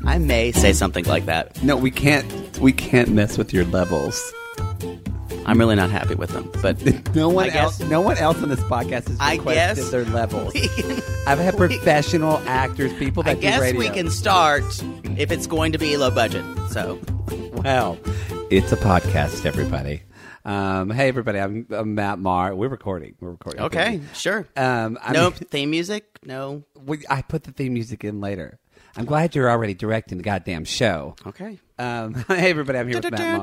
I may say something like that. No, we can't mess with your levels. I'm really not happy with them, but no one else on this podcast has requested their levels. I've had professional actors, people that do radio. I guess we can start if it's going to be low budget. So, well, it's a podcast, everybody. Hey, everybody, I'm Matt Maher. We're recording. Okay, sure. No theme music? No. I put the theme music in later. I'm glad you're already directing the goddamn show. Okay. Hey, everybody, I'm here with Matt Maher.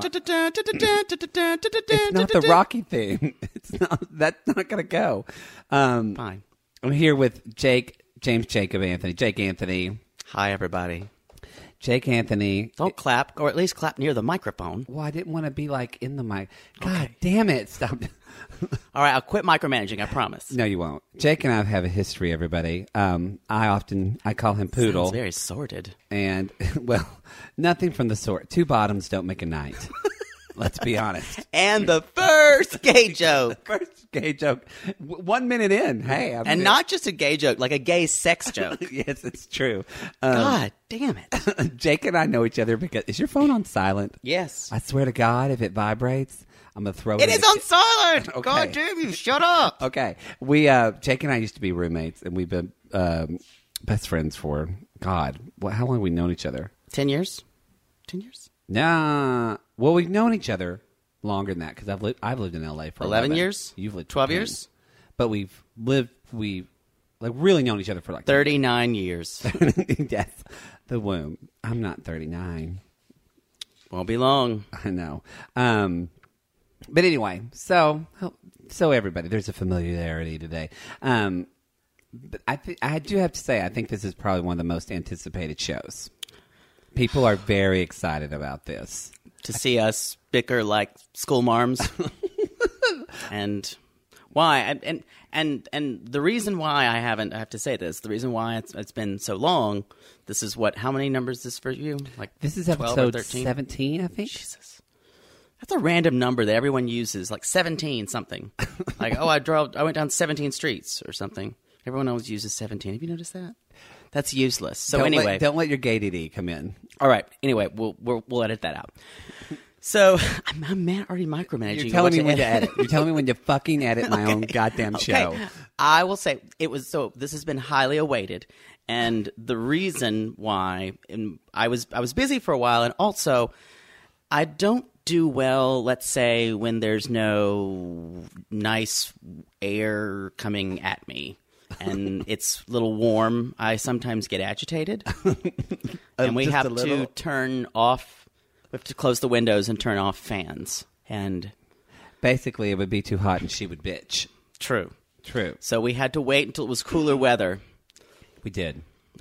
It's not the Rocky theme. That's not going to go. Fine. I'm here with James Jacob Anthony. Jake Anthony. Hi, everybody. Jake Anthony. Don't clap, or at least clap near the microphone. Well, I didn't want to be like in the mic. God damn it. Stop. All right, I'll quit micromanaging, I promise. No, you won't. Jake and I have a history, everybody. I call him Poodle. Sounds very sordid. And, well, nothing from the sort. Two bottoms don't make a night. Let's be honest. And the first gay joke. First gay joke. 1 minute in. Hey. Not just a gay joke, like a gay sex joke. Yes, it's true. God damn it. Jake and I know each other because... Is your phone on silent? Yes. I swear to God, if it vibrates... I'm going to throw it. It is on silent. Okay. God damn you. Shut up. Okay. Jake and I used to be roommates, and we've been best friends for, God, how long have we known each other? 10 years? 10 years? Nah. Well, we've known each other longer than that because I've lived in L.A. for 11 years? You've lived 12 10. years? But we've really known each other for like 39 years. Yes. The womb. I'm not 39. Won't be long. I know. But anyway, so everybody, there's a familiarity today. But I do have to say, I think this is probably one of the most anticipated shows. People are very excited about this. To see us bicker like school marms. And why? And the reason why I have to say this, the reason why it's been so long, this is how many numbers is this for you? Like this is 12 episode or 13? 17, I think. Jesus. That's a random number that everyone uses, like 17 something. Like, I went down 17 streets or something. Everyone always uses 17. Have you noticed that? That's useless. So anyway. Don't let your gay DD come in. All right. Anyway, we'll edit that out. So, I'm already micromanaging. You're telling me when to edit. You're telling me when to fucking edit my own goddamn show. Okay. I will say, this has been highly awaited. And the reason why, I was busy for a while, and also, I don't do well, let's say, when there's no nice air coming at me and it's a little warm. I sometimes get agitated. And we have to turn off, we have to close the windows and turn off fans. And basically, it would be too hot and she would bitch. True. So we had to wait until it was cooler weather. We did.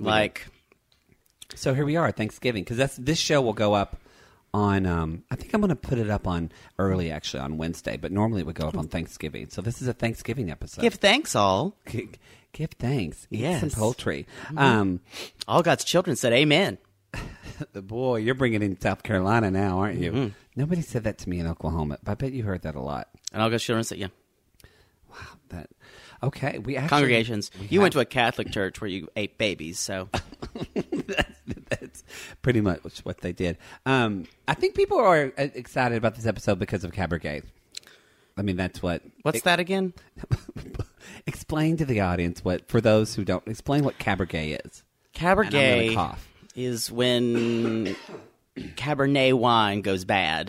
So here we are, Thanksgiving, because this show will go up on, I think I'm going to put it up on early, actually, on Wednesday, but normally it would go up on Thanksgiving. So this is a Thanksgiving episode. Give thanks, all. Give thanks. Yes. Eat some poultry. Mm-hmm. All God's children said amen. Boy, you're bringing in South Carolina now, aren't you? Mm-hmm. Nobody said that to me in Oklahoma, but I bet you heard that a lot. And all God's children said, yeah. Wow. Okay. Congregations. You went to a Catholic church where you ate babies, so... That's pretty much what they did. I think people are excited about this episode because of Cabaret. I mean, that's what... What's that again? Explain to the audience for those who don't, explain what Cabaret is. Cabaret is when Cabernet wine goes bad.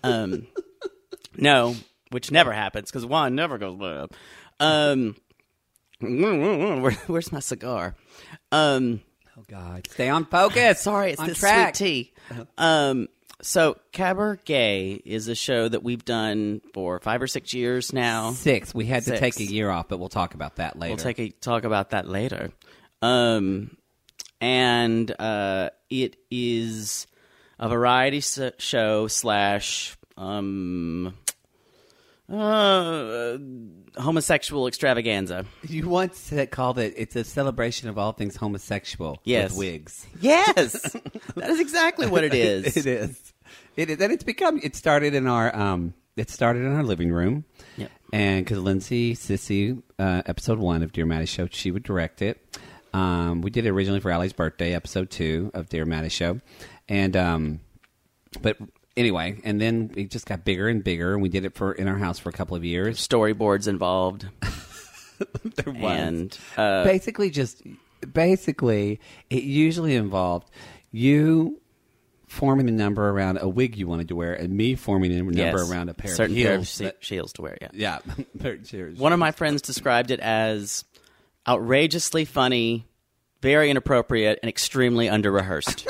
No, which never happens because wine never goes bad. Where's my cigar? Oh, God. Stay on focus. Sorry, it's the track. sweet tea. So Cabaret is a show that we've done for 5 or 6 years now. 6. We had to take a year off, but we'll talk about that later. We'll talk about that later. And it is a variety show / homosexual extravaganza. You once called it's a celebration of all things homosexual. Yes. With wigs. Yes. That is exactly what it is. It is. And it started in our living room. Yep. And because Lindsay Sissy, episode 1 of Dear Maddie Show, she would direct it. We did it originally for Allie's birthday, episode 2 of Dear Maddie Show. And, but anyway, and then it just got bigger and bigger, and we did it in our house for a couple of years. Storyboards involved. There was. And basically, it usually involved you forming a number around a wig you wanted to wear, and me forming a number around a pair of heels. Pair of heels to wear, yeah. Yeah. One of my friends described it as outrageously funny, very inappropriate, and extremely under-rehearsed.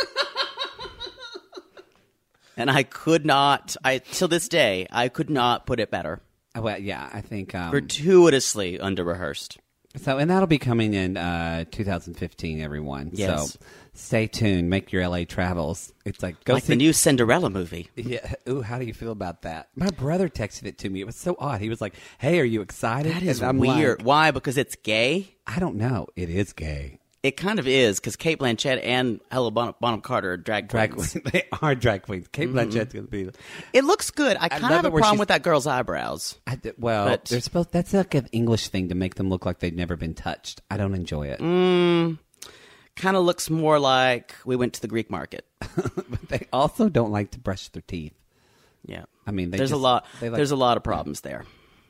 And I could not, till this day, I could not put it better. Well, yeah, I think... gratuitously under-rehearsed. So, and that'll be coming in 2015, everyone. Yes. So, stay tuned. Make your LA travels. It's like go like the new Cinderella movie. Yeah. Ooh, how do you feel about that? My brother texted it to me. It was so odd. He was like, "Hey, are you excited?" That is and I'm weird. like, Why? Because it's gay? I don't know. It is gay. It kind of is, because Kate Blanchett and Helena Bonham Carter are drag queens. They are drag queens. Kate Blanchett's going to be. It looks good. I kind of have a problem with that girl's eyebrows. But- they're supposed. That's like an English thing to make them look like they've never been touched. I don't enjoy it. Kind of looks more like we went to the Greek market. But they also don't like to brush their teeth. Yeah. I mean, there's a lot of problems there.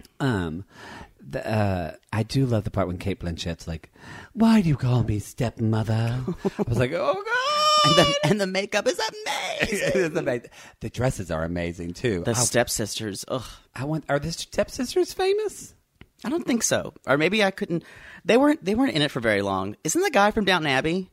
I do love the part when Kate Blanchett's like, "Why do you call me stepmother?" I was like, "Oh God!" And the makeup is amazing. It is amazing. The dresses are amazing too. The stepsisters. Ugh. Are the stepsisters famous? I don't think so. Or maybe I couldn't. They weren't in it for very long. Isn't the guy from Downton Abbey?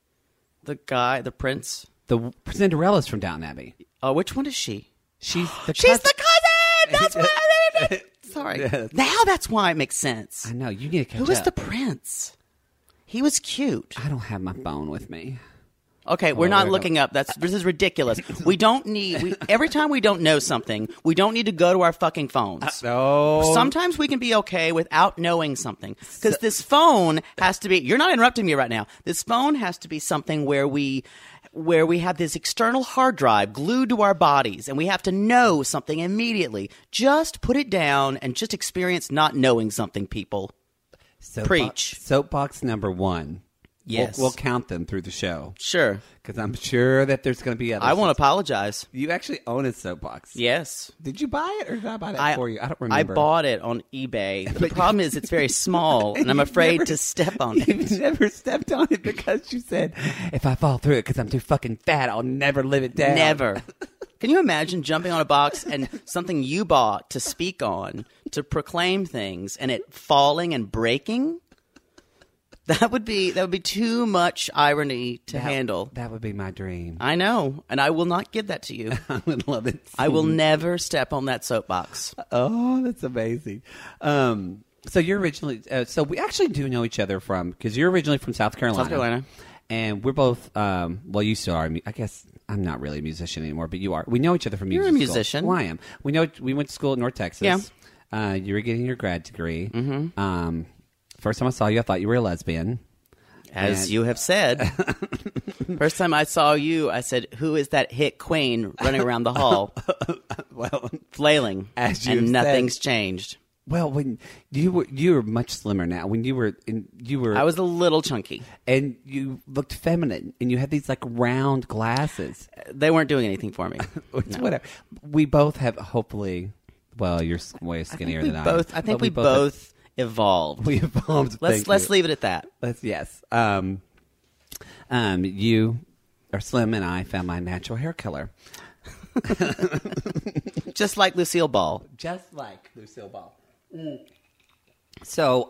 The prince. The Cinderella's from Downton Abbey. Oh, which one is she? She's the cousin. That's why. Sorry. Yes. Now that's why it makes sense. I know. You need to catch up. Who was the prince? He was cute. I don't have my phone with me. Okay, we're not looking up. This is ridiculous. We don't need. Every time we don't know something, we don't need to go to our fucking phones. No. Sometimes we can be okay without knowing something, because this phone has to be. You're not interrupting me right now. This phone has to be something where we have this external hard drive glued to our bodies, and we have to know something immediately. Just put it down and just experience not knowing something, people. Preach. Soapbox number 1. Yes. We'll count them through the show. Sure. Because I'm sure that there's going to be others. I won't apologize. You actually own a soapbox. Yes. Did you buy it or did I buy that for you? I don't remember. I bought it on eBay. The problem is it's very small, and I'm afraid to step on it. You've never stepped on it because you said, if I fall through it because I'm too fucking fat, I'll never live it down. Never. Can you imagine jumping on a box and something you bought to speak on, to proclaim things, and it falling and breaking? That would be too much irony to handle. That would be my dream. I know, and I will not give that to you. I would love it. I will never step on that soapbox. Oh, that's amazing. So you're originally, so we actually do know each other because you're originally from South Carolina. South Carolina. And we're both, well, you still are. I guess I'm not really a musician anymore, but you are. We know each other from music You're a musician. School. Well, I am. We went to school at North Texas. Yeah. You were getting your grad degree. Mm-hmm. First time I saw you, I thought you were a lesbian. As you have said. First time I saw you, I said, "Who is that hit queen running around the hall?" Well, flailing. As you and nothing's said. Changed. Well, when you were much slimmer now. When you were, I was a little chunky, and you looked feminine, and you had these like round glasses. They weren't doing anything for me. No. Whatever. We both have, hopefully. Well, you're way skinnier than I am. I think we both evolved. We evolved. Let's leave it at that. Yes. You are slim, and I found my natural hair color. Just like Lucille Ball. Just like Lucille Ball. So,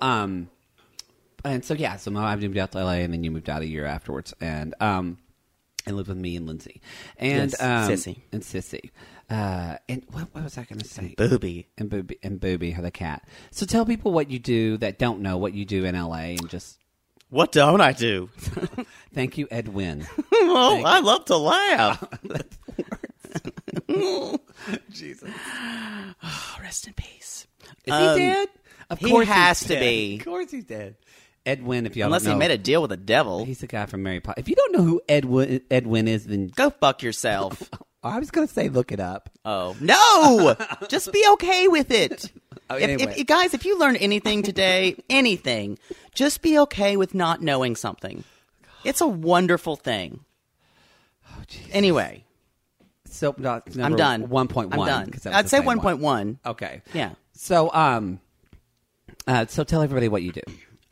so I moved out to LA, and then you moved out a year afterwards, and lived with me and Lindsay, and Sissy, and Sissy, and what was I going to say? Booby, the cat. So tell people what you do that don't know what you do in LA, and just what don't I do? Thank you, Edwin. I love to laugh. That's the worst. Jesus. Oh, rest in peace. Is he dead? Of course he has he's to dead. be. Of course he's dead. Edwin, if y'all Unless don't know, he made a deal with the devil. He's the guy from Mary Poppins. If you don't know who Edwin is, then go fuck yourself. I was going to say look it up. Oh, no! Just be okay with it. Anyway. Guys, if you learned anything today, anything, just be okay with not knowing something. It's a wonderful thing. Oh, Jesus. Anyway. So I'm done. 1.1. I'm done. I'd say 1.1. Okay. Yeah. So so tell everybody what you do.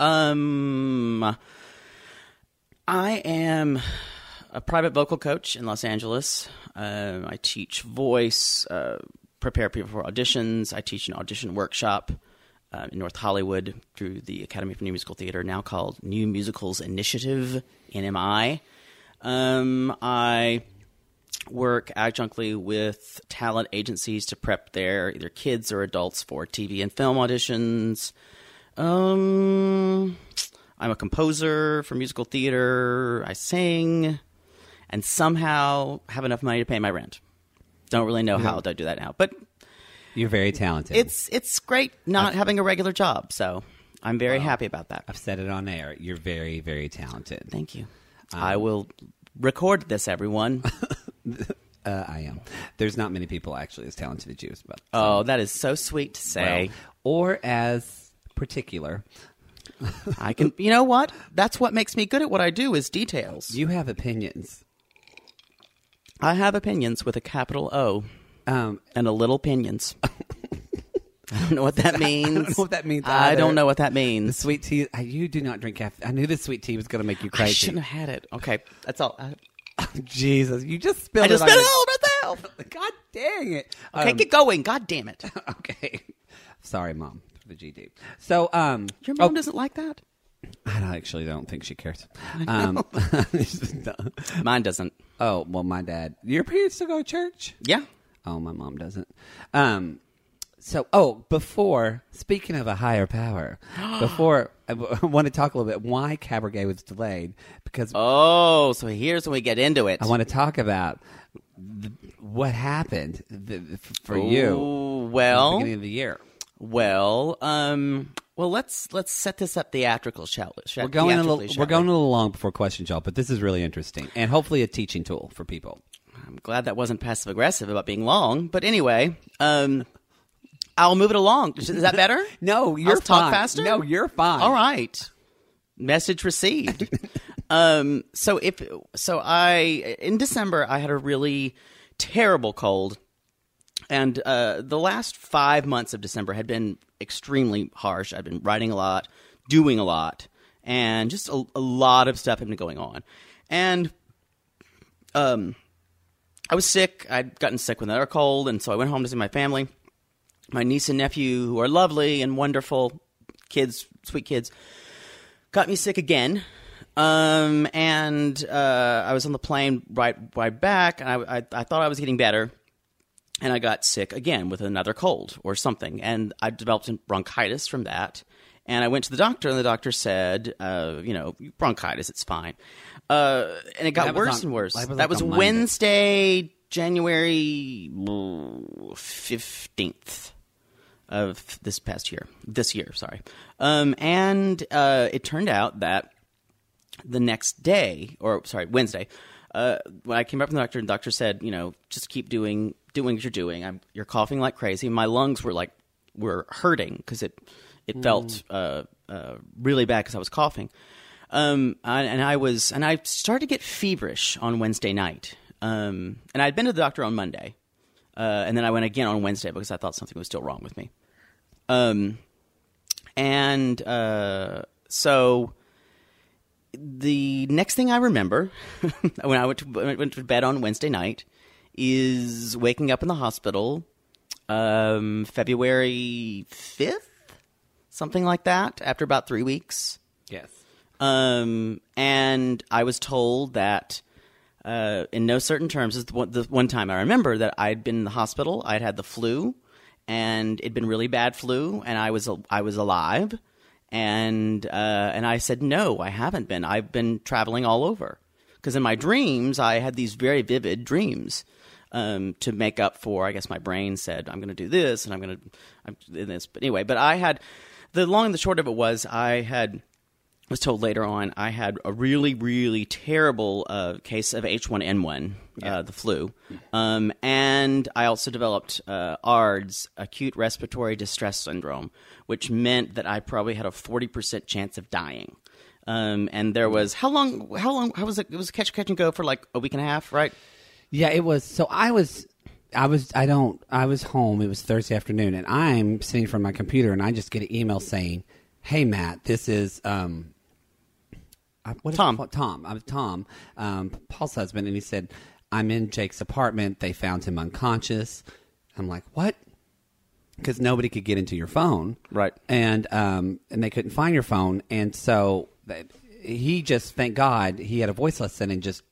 I am a private vocal coach in Los Angeles. I teach voice, prepare people for auditions. I teach an audition workshop in North Hollywood through the Academy for New Musical Theater, now called New Musicals Initiative, NMI. I work adjunctly with talent agencies to prep their either kids or adults for TV and film auditions. I'm a composer for musical theater. I sing, and somehow have enough money to pay my rent. Don't really know how to do that now, but you're very talented. It's great not having a regular job, so I'm very happy about that. I've said it on air. You're very, very talented. Thank you. I will record this, everyone. I am. There's not many people actually as talented as you. But that is so sweet to say. Or as particular. I can. You know what? That's what makes me good at what I do is details. You have opinions. I have opinions with a capital O and a little pinions. I don't know what that means. I don't know what that means I either. don't know what that means. The sweet tea. You do not drink caffeine. I knew the sweet tea was going to make you crazy. I shouldn't have had it. Okay, that's all. Jesus, you just spilled I just it on spilled it all myself. God dang it. Okay, get going. God damn it. Okay. Sorry, Mom, for the GD. So, your mom doesn't like that? I actually don't think she cares. Mine doesn't. Oh, well, my dad. Your parents still go to church? Yeah. Oh, my mom doesn't. Before, speaking of a higher power, before, I want to talk a little bit why Cabaret was delayed. Because so here's when we get into it. I want to talk about what happened for you well, at the beginning of the year. Well, let's set this up theatrical, shall we? We're going a little long before questions, y'all, but this is really interesting and hopefully a teaching tool for people. I'm glad that wasn't passive aggressive about being long, but anyway, I'll move it along. Is that better? No, you're fine. Talk faster? No, you're fine. All right. Message received. In December I had a really terrible cold, and the last 5 months of December had been extremely harsh. I'd been writing a lot, doing a lot, and just a lot of stuff had been going on. And I was sick. I'd gotten sick with another cold, and so I went home to see my family. My niece and nephew, who are lovely and wonderful kids, sweet kids, got me sick again. I was on the plane right back, and I thought I was getting better, and I got sick again with another cold or something, and I developed bronchitis from that. And I went to the doctor, and the doctor said, bronchitis, it's fine. And it got worse and worse. That was Wednesday, January 15th. Of this year, sorry. It turned out that the next day, Wednesday, when I came up from the doctor said, just keep doing what you're doing. You're coughing like crazy. My lungs were hurting because it felt really bad because I was coughing. I started to get feverish on Wednesday night. And I'd been to the doctor on Monday. And then I went again on Wednesday because I thought something was still wrong with me. So the next thing I remember when I went to bed on Wednesday night is waking up in the hospital, February 5th, something like that, after about 3 weeks. Yes. And I was told that, in no certain terms, is the one time I remember that I'd been in the hospital. I'd had the flu, and it'd been really bad flu, and I was alive. And I said, no, I haven't been. I've been traveling all over. Because in my dreams, I had these very vivid dreams to make up for, I guess my brain said, I'm going to do this, and I'm this. But anyway, I had, the long and the short of it was, I had was told later on I had a really, really terrible case of H1N1, the flu. And I also developed ARDS, acute respiratory distress syndrome, which meant that I probably had a 40% chance of dying. And there was how long was it? It was catch and go for like a week and a half, right? Yeah, it was. So I was home. It was Thursday afternoon, and I'm sitting in front of my computer, and I just get an email saying, "Hey, Matt, this is Tom. Tom. I'm Tom, Paul's husband," and he said, "I'm in Jake's apartment. They found him unconscious." I'm like, "What?" Because nobody could get into your phone, right? And they couldn't find your phone, and so he just, thank God, he had a voice lesson, and just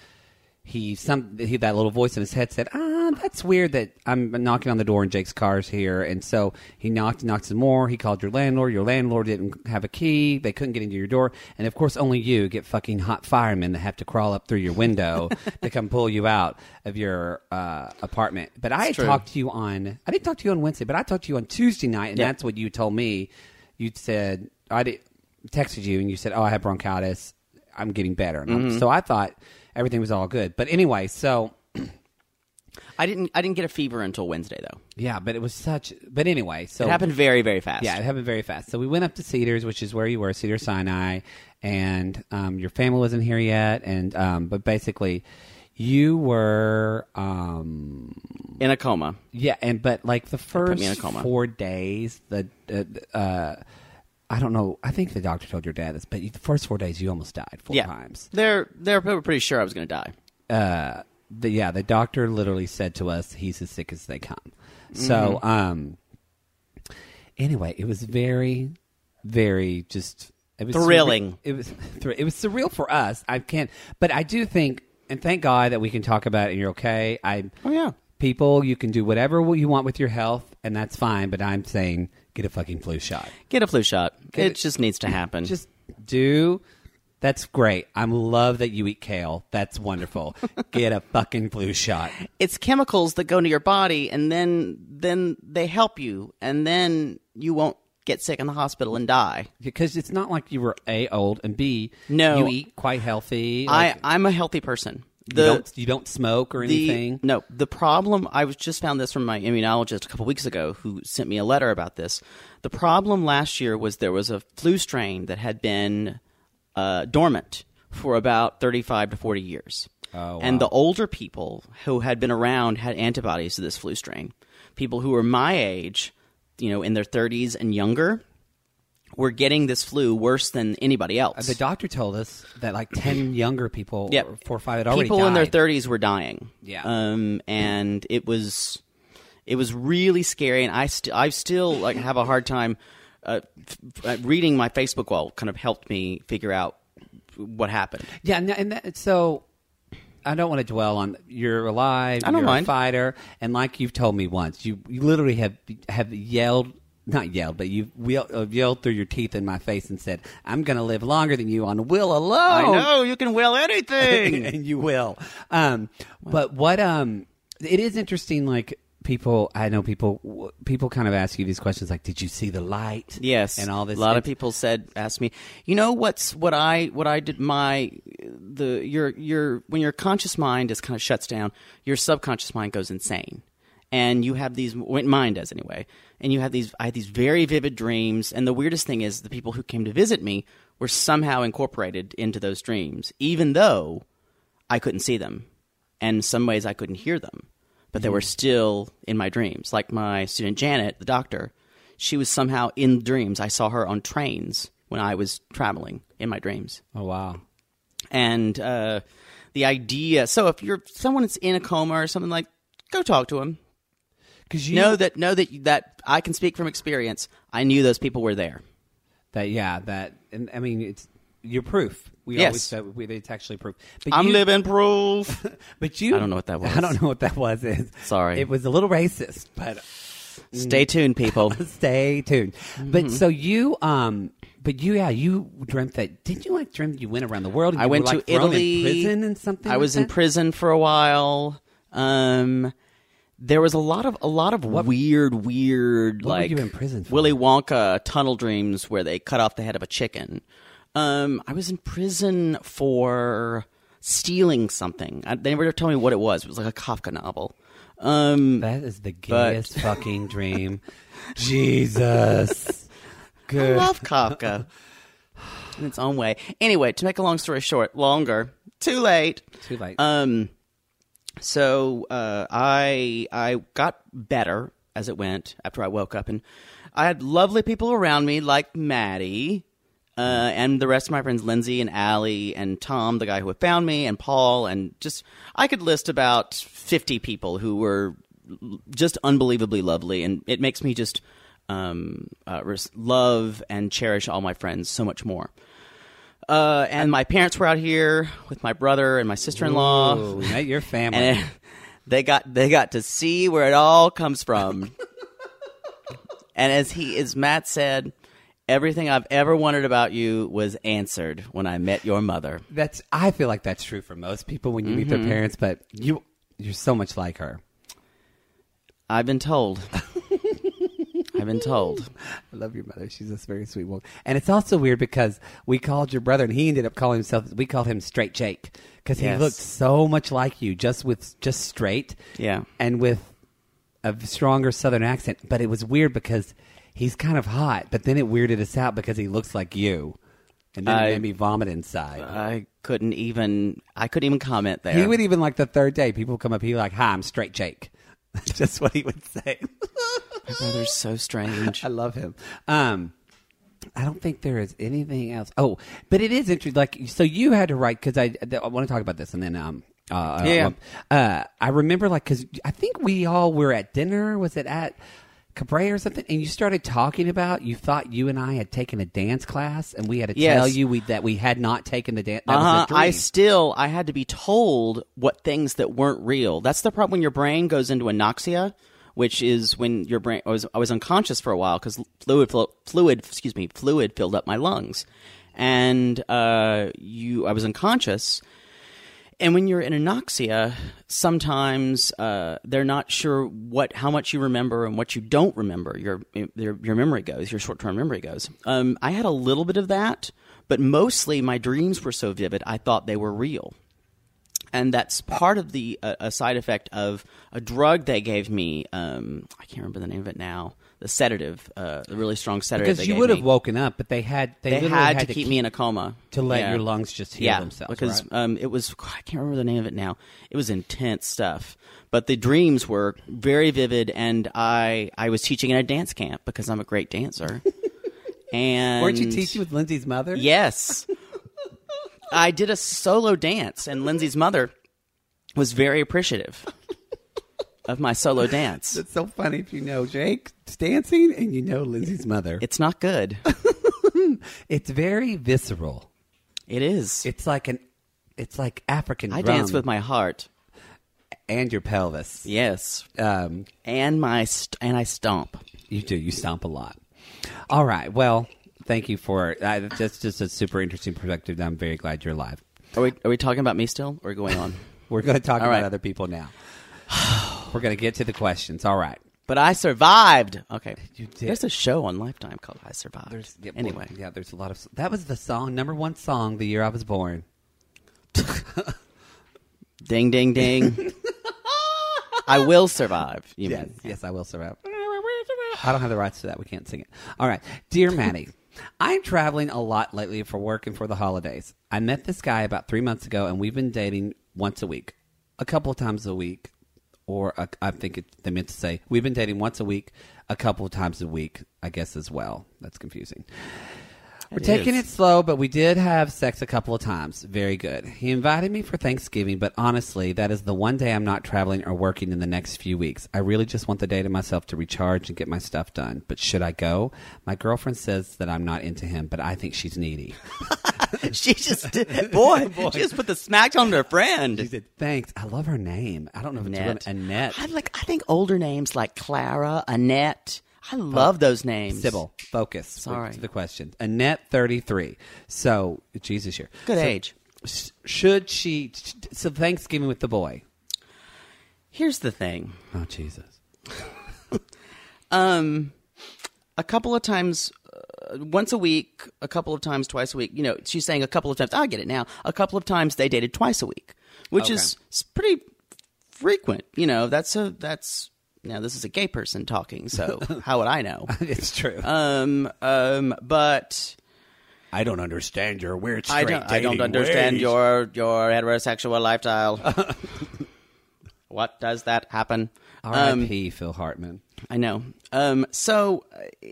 that little voice in his head said, that's weird that I'm knocking on the door and Jake's car's here. And so he knocked some more. He called your landlord. Your landlord didn't have a key. They couldn't get into your door. And of course, only you get fucking hot firemen that have to crawl up through your window to come pull you out of your apartment. But I didn't talk to you on Wednesday, but I talked to you on Tuesday night. And that's what you told me. You said, texted you and you said, I have bronchitis. I'm getting better. And so I thought everything was all good. But anyway, so I didn't get a fever until Wednesday, though. Yeah, but it was but anyway, so it happened very, very fast. Yeah, it happened very fast. So we went up to Cedars, which is where you were, Cedars-Sinai, and your family wasn't here yet, and but basically you were in a coma. Yeah, but like the first 4 days, I don't know. I think the doctor told your dad this, but the first 4 days you almost died 4 times. They were pretty sure I was going to die. The doctor literally said to us, he's as sick as they come. So, anyway, it was very, very just... It was thrilling. It was surreal for us. But I do think, and thank God that we can talk about it and you're okay. People, you can do whatever you want with your health, and that's fine, but I'm saying get a fucking flu shot. Get a flu shot. It just needs to happen. Just do... That's great. I love that you eat kale. That's wonderful. Get a fucking flu shot. It's chemicals that go into your body, and then they help you, and then you won't get sick in the hospital and die. Because it's not like you were A, old, and B, no, you eat quite healthy. I'm a healthy person. You don't smoke or anything? No. The problem, I just found this from my immunologist a couple weeks ago who sent me a letter about this. The problem last year was there was a flu strain that had been... dormant for about 35 to 40 years. Oh, wow. And the older people who had been around had antibodies to this flu strain. People who were my age, in their 30s and younger, were getting this flu worse than anybody else. The doctor told us that like 10 younger people, 4 or 5 had already people died. in their 30s were dying. Yeah. And it was really scary, and I still have a hard time reading my Facebook wall kind of helped me figure out what happened. Yeah, so I don't want to dwell on you're alive, I don't you're mind. A fighter, and like you've told me once, you literally have yelled, not yelled, but you've yelled through your teeth in my face and said, I'm going to live longer than you on will alone. I know, you can will anything. And you will. But what, it is interesting, like, people kind of ask you these questions like, did you see the light? Yes. And all this. A lot of people asked me, what I did when your conscious mind is kind of shuts down, your subconscious mind goes insane. And you have these, mine does anyway, and I had these very vivid dreams, and the weirdest thing is the people who came to visit me were somehow incorporated into those dreams, even though I couldn't see them. And in some ways I couldn't hear them. But they were still in my dreams. Like my student Janet, the doctor, she was somehow in dreams. I saw her on trains when I was traveling in my dreams. Oh, wow. And the idea... So if someone that's in a coma or something, go talk to them. Because know that I can speak from experience. I knew those people were there. And I mean, you're proof. We always said it's actually proof. But I'm living proof. But I don't know what that was. I don't know what that was. Sorry. It was a little racist, but... Stay tuned, people. Stay tuned. Mm-hmm. But so you... you dreamt that... Didn't you dream that you went around the world? And I went to Italy. In prison and something. I was in prison for a while. There was a lot of weird, what were you in prison for? Willy Wonka tunnel dreams where they cut off the head of a chicken. I was in prison for stealing something. They never told me what it was. It was like a Kafka novel. That is the gayest fucking dream. Jesus. Good. I love Kafka in its own way. Anyway, to make a long story short, longer. Too late. Too late. So I got better as it went after I woke up, and I had lovely people around me like Maddie, and the rest of my friends, Lindsay and Allie and Tom, the guy who had found me, and Paul, and just I could list about 50 people who were just unbelievably lovely, and it makes me just love and cherish all my friends so much more. And my parents were out here with my brother and my sister-in-law. Ooh, met your family. And they got to see where it all comes from. And as Matt said, everything I've ever wondered about you was answered when I met your mother. I feel like that's true for most people when you meet their parents, but you're so much like her. I've been told. I've been told. I love your mother. She's a very sweet woman. And it's also weird because we called your brother, and he ended up calling himself, we called him Straight Jake, because he looked so much like you, just straight. Yeah. And with a stronger Southern accent. But it was weird because he's kind of hot, but then it weirded us out because he looks like you. And then it made me vomit inside. I couldn't even comment there. He would even, like, the third day, people would come up, he'd be like, "Hi, I'm Straight Jake." Just what he would say. My brother's so strange. I love him. I don't think there is anything else. Oh, but it is interesting. Like, so you had to write, because I want to talk about this, and then I remember, like, because I think we all were at dinner. Was it at Cabre or something? And you started talking about, you thought you and I had taken a dance class, and we had to tell you that we had not taken the dance. That was a dream. I had to be told what things that weren't real. That's the problem when your brain goes into anoxia, which is when your brain. I was unconscious for a while because fluid filled up my lungs, and I was unconscious. And when you're in anoxia, sometimes they're not sure how much you remember and what you don't remember. Your memory goes, your short-term memory goes. I had a little bit of that, but mostly my dreams were so vivid I thought they were real. And that's part of the a side effect of a drug they gave me. I can't remember the name of it now. The sedative, the really strong sedative. Because you would have woken up, but they had to keep me in a coma to let your lungs just heal themselves. Because right? It was, I can't remember the name of it now. It was intense stuff, but the dreams were very vivid, and I was teaching in a dance camp because I'm a great dancer. And weren't you teaching with Lindsay's mother? Yes, I did a solo dance, and Lindsay's mother was very appreciative of my solo dance. It's so funny if you know Jake's dancing and you know Lindsay's mother. It's not good. It's very visceral. It is. It's like African drum. I dance with my heart and your pelvis. Yes. And I stomp. You do. You stomp a lot. All right. Well, thank you for that's just a super interesting perspective. I'm very glad you're alive. Are we talking about me still, or going on? We're going to talk about other people now. We're going to get to the questions. All right. But I survived. Okay. You did. There's a show on Lifetime called I Survived. Anyway. Yeah, there's a lot of... That was the song, number one song the year I was born. Ding, ding, ding. I will survive. Yes, I will survive. I don't have the rights to that. We can't sing it. All right. Dear Maddie, I'm traveling a lot lately for work and for the holidays. I met this guy about 3 months ago, and we've been dating once a week. A couple of times a week. Or I think they meant to say, we've been dating once a week, a couple of times a week, I guess, as well. That's confusing. We're taking it slow, but we did have sex a couple of times. Very good. He invited me for Thanksgiving, but honestly, that is the one day I'm not traveling or working in the next few weeks. I really just want the day to myself to recharge and get my stuff done. But should I go? My girlfriend says that I'm not into him, but I think she's needy. She just she just put the smack on her friend. She said, "Thanks. I love her name. I don't know if it's Annette. I think older names like Clara, Annette. I love those names. Sybil, focus. Sorry. To the question. Annette, 33. So, Jesus here. Good age. Should she... So, Thanksgiving with the boy. Here's the thing. Oh, Jesus. A couple of times once a week, a couple of times, twice a week. You know, she's saying a couple of times. I get it now. A couple of times they dated twice a week, which is pretty frequent. You know, now this is a gay person talking, so how would I know? It's true. But I don't understand your weird straight I don't understand ways. your heterosexual lifestyle. What does that happen? R.I.P. Phil Hartman. I know. So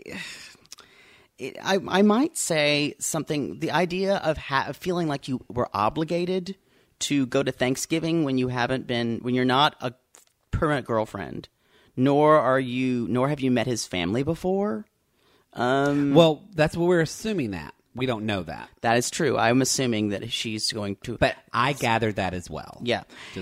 I might say something. The idea of feeling like you were obligated to go to Thanksgiving when you're not a permanent girlfriend, nor have you met his family before. Well, that's what we're assuming that. We don't know that. That is true. I'm assuming that she's going to. But I gathered that as well. Yeah.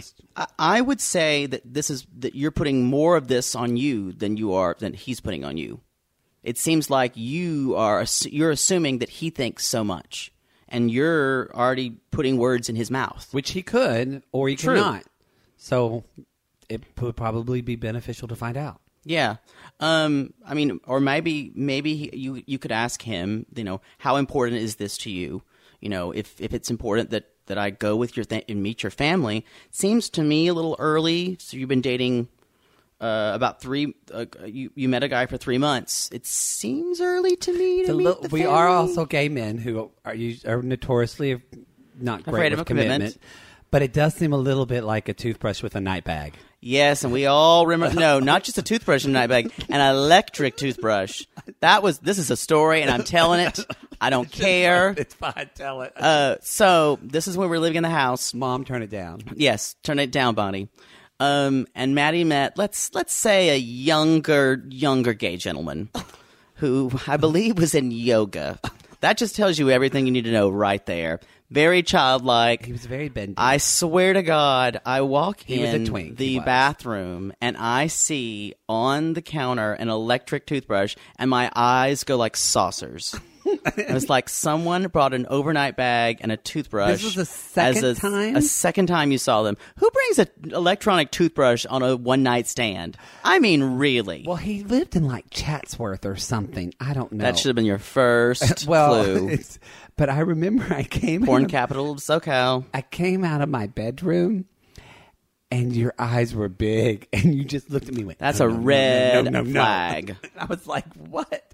I would say that you're putting more of this on you than he's putting on you. It seems like you're assuming that he thinks so much, and you're already putting words in his mouth. Which he could, or he True. could not. So it would probably be beneficial to find out. Yeah. I mean, or maybe you could ask him, you know, how important is this to you? You know, if it's important that I go with and meet your family, seems to me a little early. So you've been dating about you met a guy for 3 months. It seems early to me to meet the we family. are also gay men who are notoriously not great Afraid with of a commitment. But it does seem a little bit like a toothbrush with a night bag. Yes, and we all remember. No, not just a toothbrush and a night bag, an electric toothbrush. This is a story, and I'm telling it. I don't care. It's fine. Tell it. So this is when we're living in the house. Mom, turn it down. Yes, turn it down, Bonnie. And Maddie met, let's say, a younger gay gentleman who I believe was in yoga. That just tells you everything you need to know right there. Very childlike. He was very bendy. I swear to God, I walk was a in twink. the He was. bathroom and I see on the counter an electric toothbrush, and my eyes go like saucers. It was like someone brought an overnight bag and a toothbrush. This was the second time? A second time you saw them. Who brings an electronic toothbrush on a one-night stand? I mean, really. Well, he lived in like Chatsworth or something. I don't know. That should have been your first clue. But I remember I came Porn out capital of SoCal. I came out of my bedroom, and your eyes were big, and you just looked at me and went, That's "No, a no, no, red no, no, no." flag. I was like, what?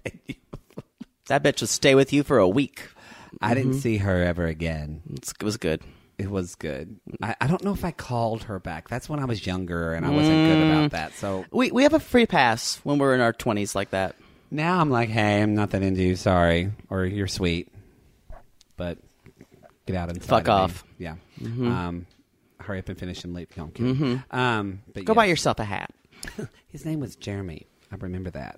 That bitch will stay with you for a week. I didn't see her ever again. It was good. It was good. I don't know if I called her back. That's when I was younger, and I wasn't good about that. So We have a free pass when we're in our 20s like that. now I'm like, hey, I'm not that into you. Sorry. Or you're sweet. But get out and Fuck off. Yeah. Hurry up and finish and leave. No, I'm kidding. But Go yes. buy yourself a hat. His name was Jeremy. I remember that.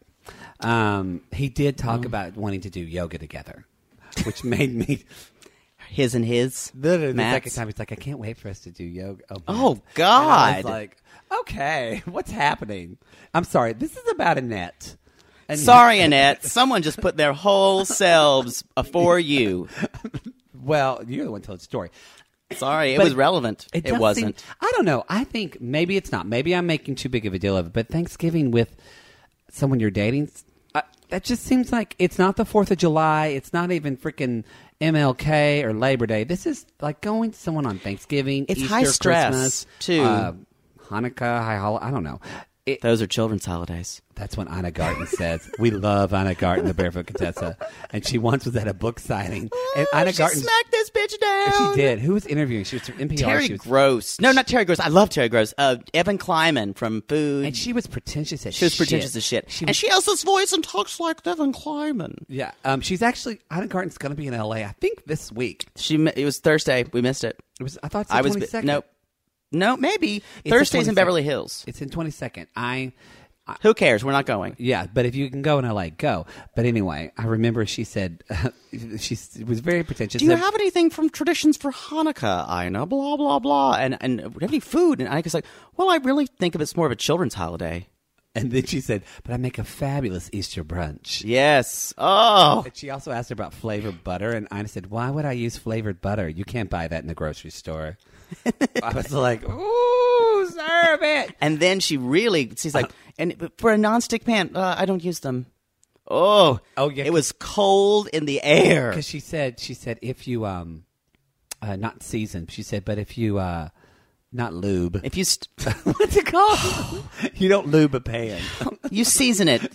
He did talk about wanting to do yoga together, which made me. His and his. The Matt's. second time, he's like, I can't wait for us to do yoga. Oh, Matt. God. And I was like, okay, what's happening? I'm sorry. This is about Annette. And Sorry, Annette. Someone just put their whole selves afore you. Well, you're the one telling the story. Sorry, it But was relevant. It does wasn't. seem- I don't know. I think maybe it's not. Maybe I'm making too big of a deal of it. But Thanksgiving with someone you're dating, that just seems like it's not the 4th of July. It's not even freaking MLK or Labor Day. This is like going to someone on Thanksgiving. It's Easter, high stress, Christmas, too. Hanukkah, High Holiday. I don't know. Those are children's holidays. That's when Anna Garten says, we love Anna Garten, the Barefoot Contessa. And she once was at a book signing. And Anna she Garten smacked this bitch down. She did. Who was interviewing? She was from NPR. Terry She was, Gross. No, not Terry Gross. I love Terry Gross. Evan Kleiman from Food. and she was pretentious as shit. She was pretentious as shit. She And was, she has this voice and talks like Evan Kleiman. yeah. She's actually, Anna Garten's going to be in LA, I think, this week. It was Thursday. We missed it. It was. I thought it was the 22nd. Nope. No, maybe. It's the Thursday's in 22nd. Beverly Hills. It's in 22nd. Who cares? We're not going. Yeah, but if you can go in LA, go. But anyway, I remember she said, she was very pretentious. Do you have anything from traditions for Hanukkah, Ina? Blah, blah, blah. And do you have any food? And Ina's like, well, I really think of it as more of a children's holiday. And then she said, but I make a fabulous Easter brunch. Yes. Oh. And she also asked her about flavored butter, and Ina said, why would I use flavored butter? You can't buy that in the grocery store. I was like, ooh, serve it. And then she's like, and for a nonstick pan, I don't use them. Oh, yeah, it was cold in the air. Because she said if you not seasoned, she said, but if you not lube, If you what's it called? You don't lube a pan. you season it,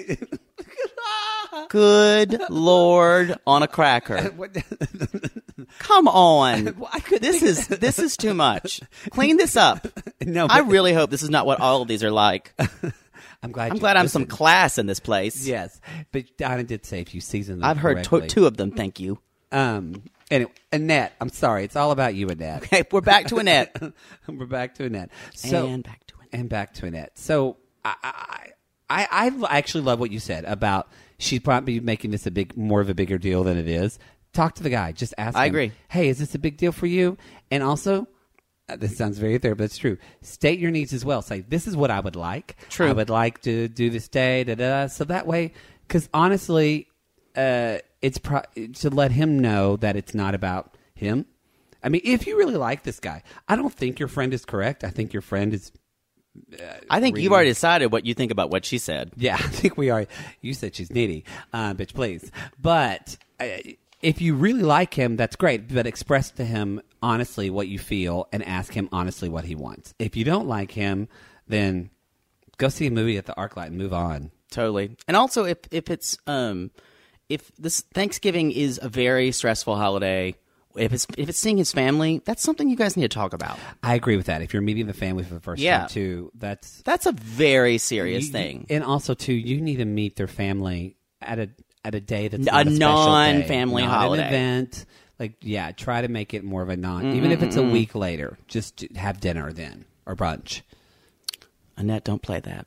good Lord, on a cracker. Come on, this is too much. Clean this up. No, I really hope this is not what all of these are like. I'm glad. I'm glad I'm some class in this place. Yes, but Donna did say if you season them I've heard correctly. two of them. Thank you. Anyway, Annette, I'm sorry. It's all about you, Annette. Okay, we're back to Annette. We're back to Annette. So, And back to Annette. And back to Annette. So I actually love what you said about she's probably making this more of a bigger deal than it is. Talk to the guy. Just ask him. I agree. Hey, is this a big deal for you? And also, this sounds very fair, but it's true. State your needs as well. Say, this is what I would like. True. I would like to do this day, da-da. So that way, because honestly, it's to let him know that it's not about him. I mean, if you really like this guy, I don't think your friend is correct. I think your friend is... I think you've already decided what you think about what she said. Yeah, I think we are. You said she's needy. Bitch, please. But if you really like him, that's great. But express to him honestly what you feel and ask him honestly what he wants. If you don't like him, then go see a movie at the ArcLight and move on. Totally. And also, if it's if this Thanksgiving is a very stressful holiday, if it's seeing his family, that's something you guys need to talk about. I agree with that. If you're meeting the family for the first time, too, that's a very serious thing. And also, too, you need to meet their family at a day that's a not a special non-family day, holiday. Not an event. Like, yeah, try to make it more of a even if it's a week later, just have dinner then or brunch. Annette, don't play that.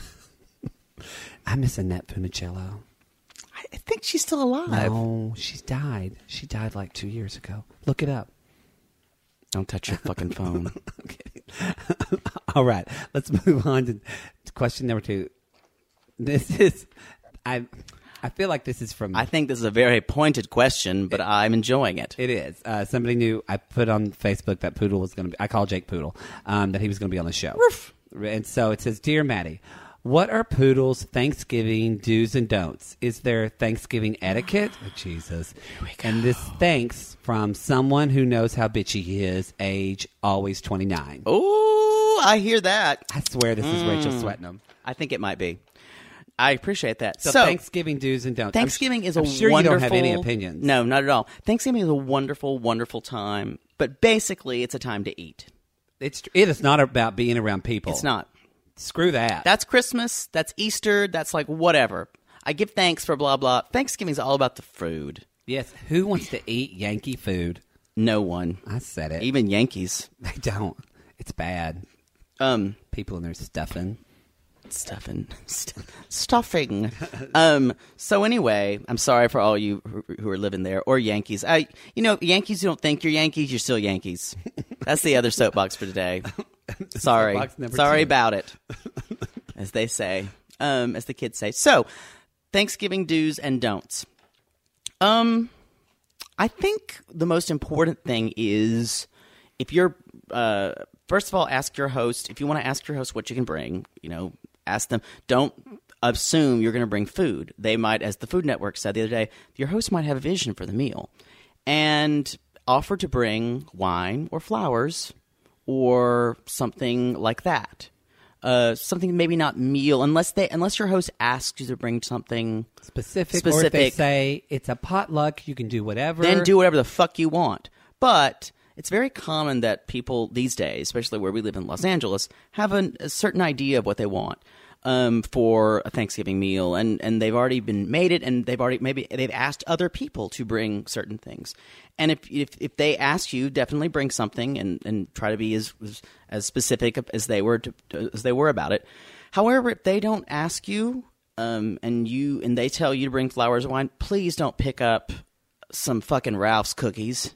I miss Annette Funicello. I think she's still alive. No, she's died. She died like 2 years ago. Look it up. Don't touch your fucking phone. Okay. All right, let's move on to question number 2. This is, I feel like this is from... I think this is a very pointed question, but I'm enjoying it. It is. Somebody knew, I put on Facebook that Poodle was going to be... I call Jake Poodle, that he was going to be on the show. Woof. And so it says, Dear Maddie, what are Poodle's Thanksgiving do's and don'ts? Is there Thanksgiving etiquette? Oh, Jesus. Here we go. And this thanks from someone who knows how bitchy he is, age always 29. Oh, I hear that. I swear this is Rachel Sweatnam. I think it might be. I appreciate that. So Thanksgiving do's and don'ts. Thanksgiving is I'm a sure wonderful... you don't have any opinions. No, not at all. Thanksgiving is a wonderful, wonderful time, but basically it's a time to eat. It is not about being around people. It's not. Screw that. That's Christmas. That's Easter. That's like whatever. I give thanks for blah, blah. Thanksgiving's all about the food. Yes. Who wants to eat Yankee food? No one. I said it. Even Yankees. They don't. It's bad. People in there stuffing. Stuffing. So anyway, I'm sorry for all you who are living there, or Yankees. Yankees, you don't think you're Yankees, you're still Yankees. That's the other soapbox for today. Sorry. Sorry 2. about it, as they say, as the kids say. So, Thanksgiving do's and don'ts. I think the most important thing is if you're, first of all, ask your host. If you want to ask your host what you can bring, ask them. Don't assume you're going to bring food. They might, as the Food Network said the other day, your host might have a vision for the meal. And offer to bring wine or flowers or something like that. Something maybe not meal, unless your host asks you to bring something specific. Or if they say it's a potluck, you can do whatever. Then do whatever the fuck you want. But it's very common that people these days, especially where we live in Los Angeles, have a certain idea of what they want for a Thanksgiving meal, and they've already been made it, and they've asked other people to bring certain things. And if they ask you, definitely bring something and try to be as specific as they were about it. However, if they don't ask you, and they tell you to bring flowers and wine, please don't pick up some fucking Ralph's cookies.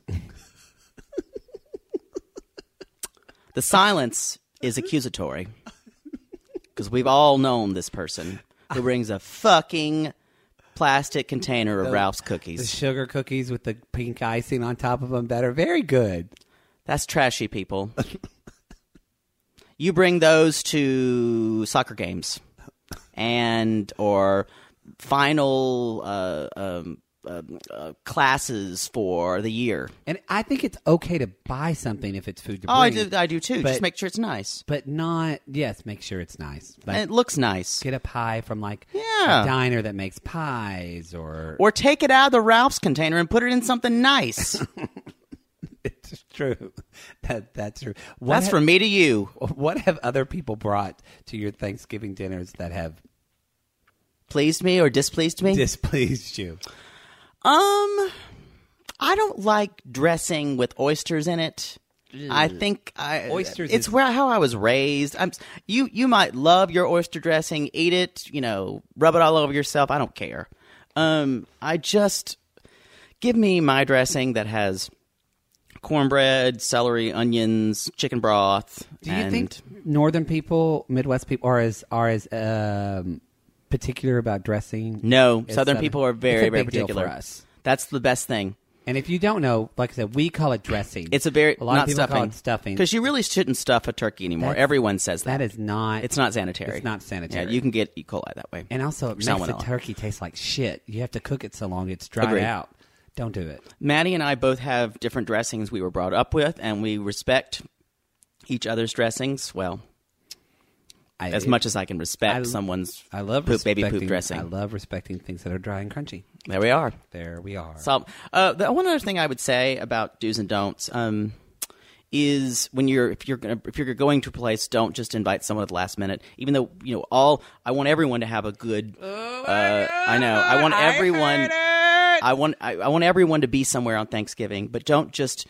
The silence is accusatory, because we've all known this person who brings a fucking plastic container of Ralph's cookies. The sugar cookies with the pink icing on top of them that are very good. That's trashy, people. You bring those to soccer games or final classes for the year. And I think it's okay to buy something if it's food to Oh, bring. I do too. But- Just make sure it's nice. But not, yes, make sure it's nice. Like, And it looks nice. get a pie from like Yeah. a diner that makes pies or Or take it out of the Ralph's container and put it in something nice. it's true. That's true. That's from me to you. What have other people brought to your Thanksgiving dinners that have Pleased me or displeased me? displeased you? I don't like dressing with oysters in it. I think Oysters It's is- how I was raised. You might love your oyster dressing, eat it, rub it all over yourself. I don't care. I just give me my dressing that has cornbread, celery, onions, chicken broth. Do you think Northern people, Midwest people are as particular about dressing? No, as Southern people are very, it's a very big deal particular. for us. That's the best thing. And if you don't know, like I said, we call it dressing. It's a lot not of people stuffing. call it stuffing. Because you really shouldn't stuff a turkey anymore. That's- Everyone says that. That is not. It's not sanitary. It's not sanitary. Yeah, you can get E. coli that way. And also, it makes Salmonella. the turkey taste like shit. You have to cook it so long it's dried Agreed. out. Don't do it. Maddie and I both have different dressings we were brought up with, and we respect each other's dressings. Well, as much as I can respect someone's I love baby poop respecting- dressing. I love respecting things that are dry and crunchy. There we are. There we are. So, the one other thing I would say about do's and don'ts is when if you're going to a place, don't just invite someone at the last minute. Even though I want everyone to have a good. I know. I want everyone. I want everyone to be somewhere on Thanksgiving, but don't just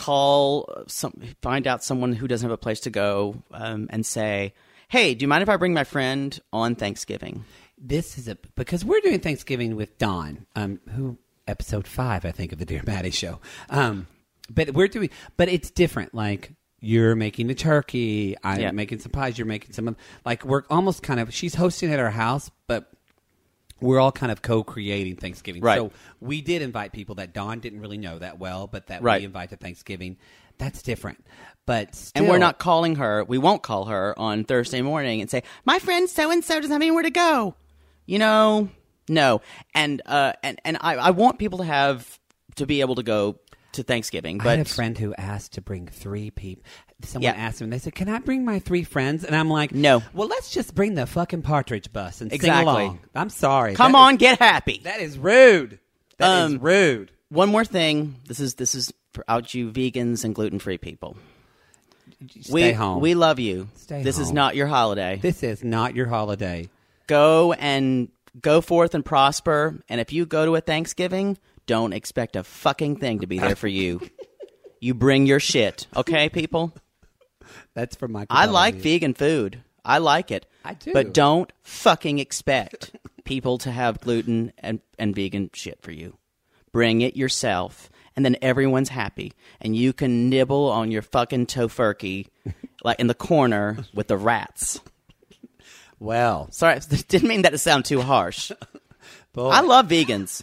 find out someone who doesn't have a place to go and say, "Hey, do you mind if I bring my friend on Thanksgiving?" This is because we're doing Thanksgiving with Dawn, who episode 5, I think, of the Dear Maddie show. But it's different. Like you're making the turkey, I'm making some pies, you're making some. Like we're almost kind of. She's hosting at our house, but we're all kind of co-creating Thanksgiving. Right. So we did invite people that Dawn didn't really know that well, but that Right. we invite to Thanksgiving. That's different. But still, And we're not calling her. We won't call her on Thursday morning and say, "My friend so and so doesn't have anywhere to go." No. And I want people to be able to go to Thanksgiving. But I had a friend who asked to bring 3 people. Someone asked him, they said, "Can I bring my 3 friends?" And I'm like, No. Well, let's just bring the fucking Partridge Bus and Exactly. sing along. I'm sorry. come That on, is- get happy. that is rude. That is rude. One more thing. This is for out you vegans and gluten-free people. Stay home. We love you. Stay This is home. not your holiday. This is not your holiday. Go forth and prosper. And if you go to a Thanksgiving, don't expect a fucking thing to be there for you. You bring your shit, okay, people? That's from my. I like vegan food. I like it. I do. But don't fucking expect people to have gluten and vegan shit for you. Bring it yourself, and then everyone's happy. And you can nibble on your fucking tofurkey like in the corner with the rats. Well, Sorry, didn't mean that to sound too harsh. boy, I love vegans.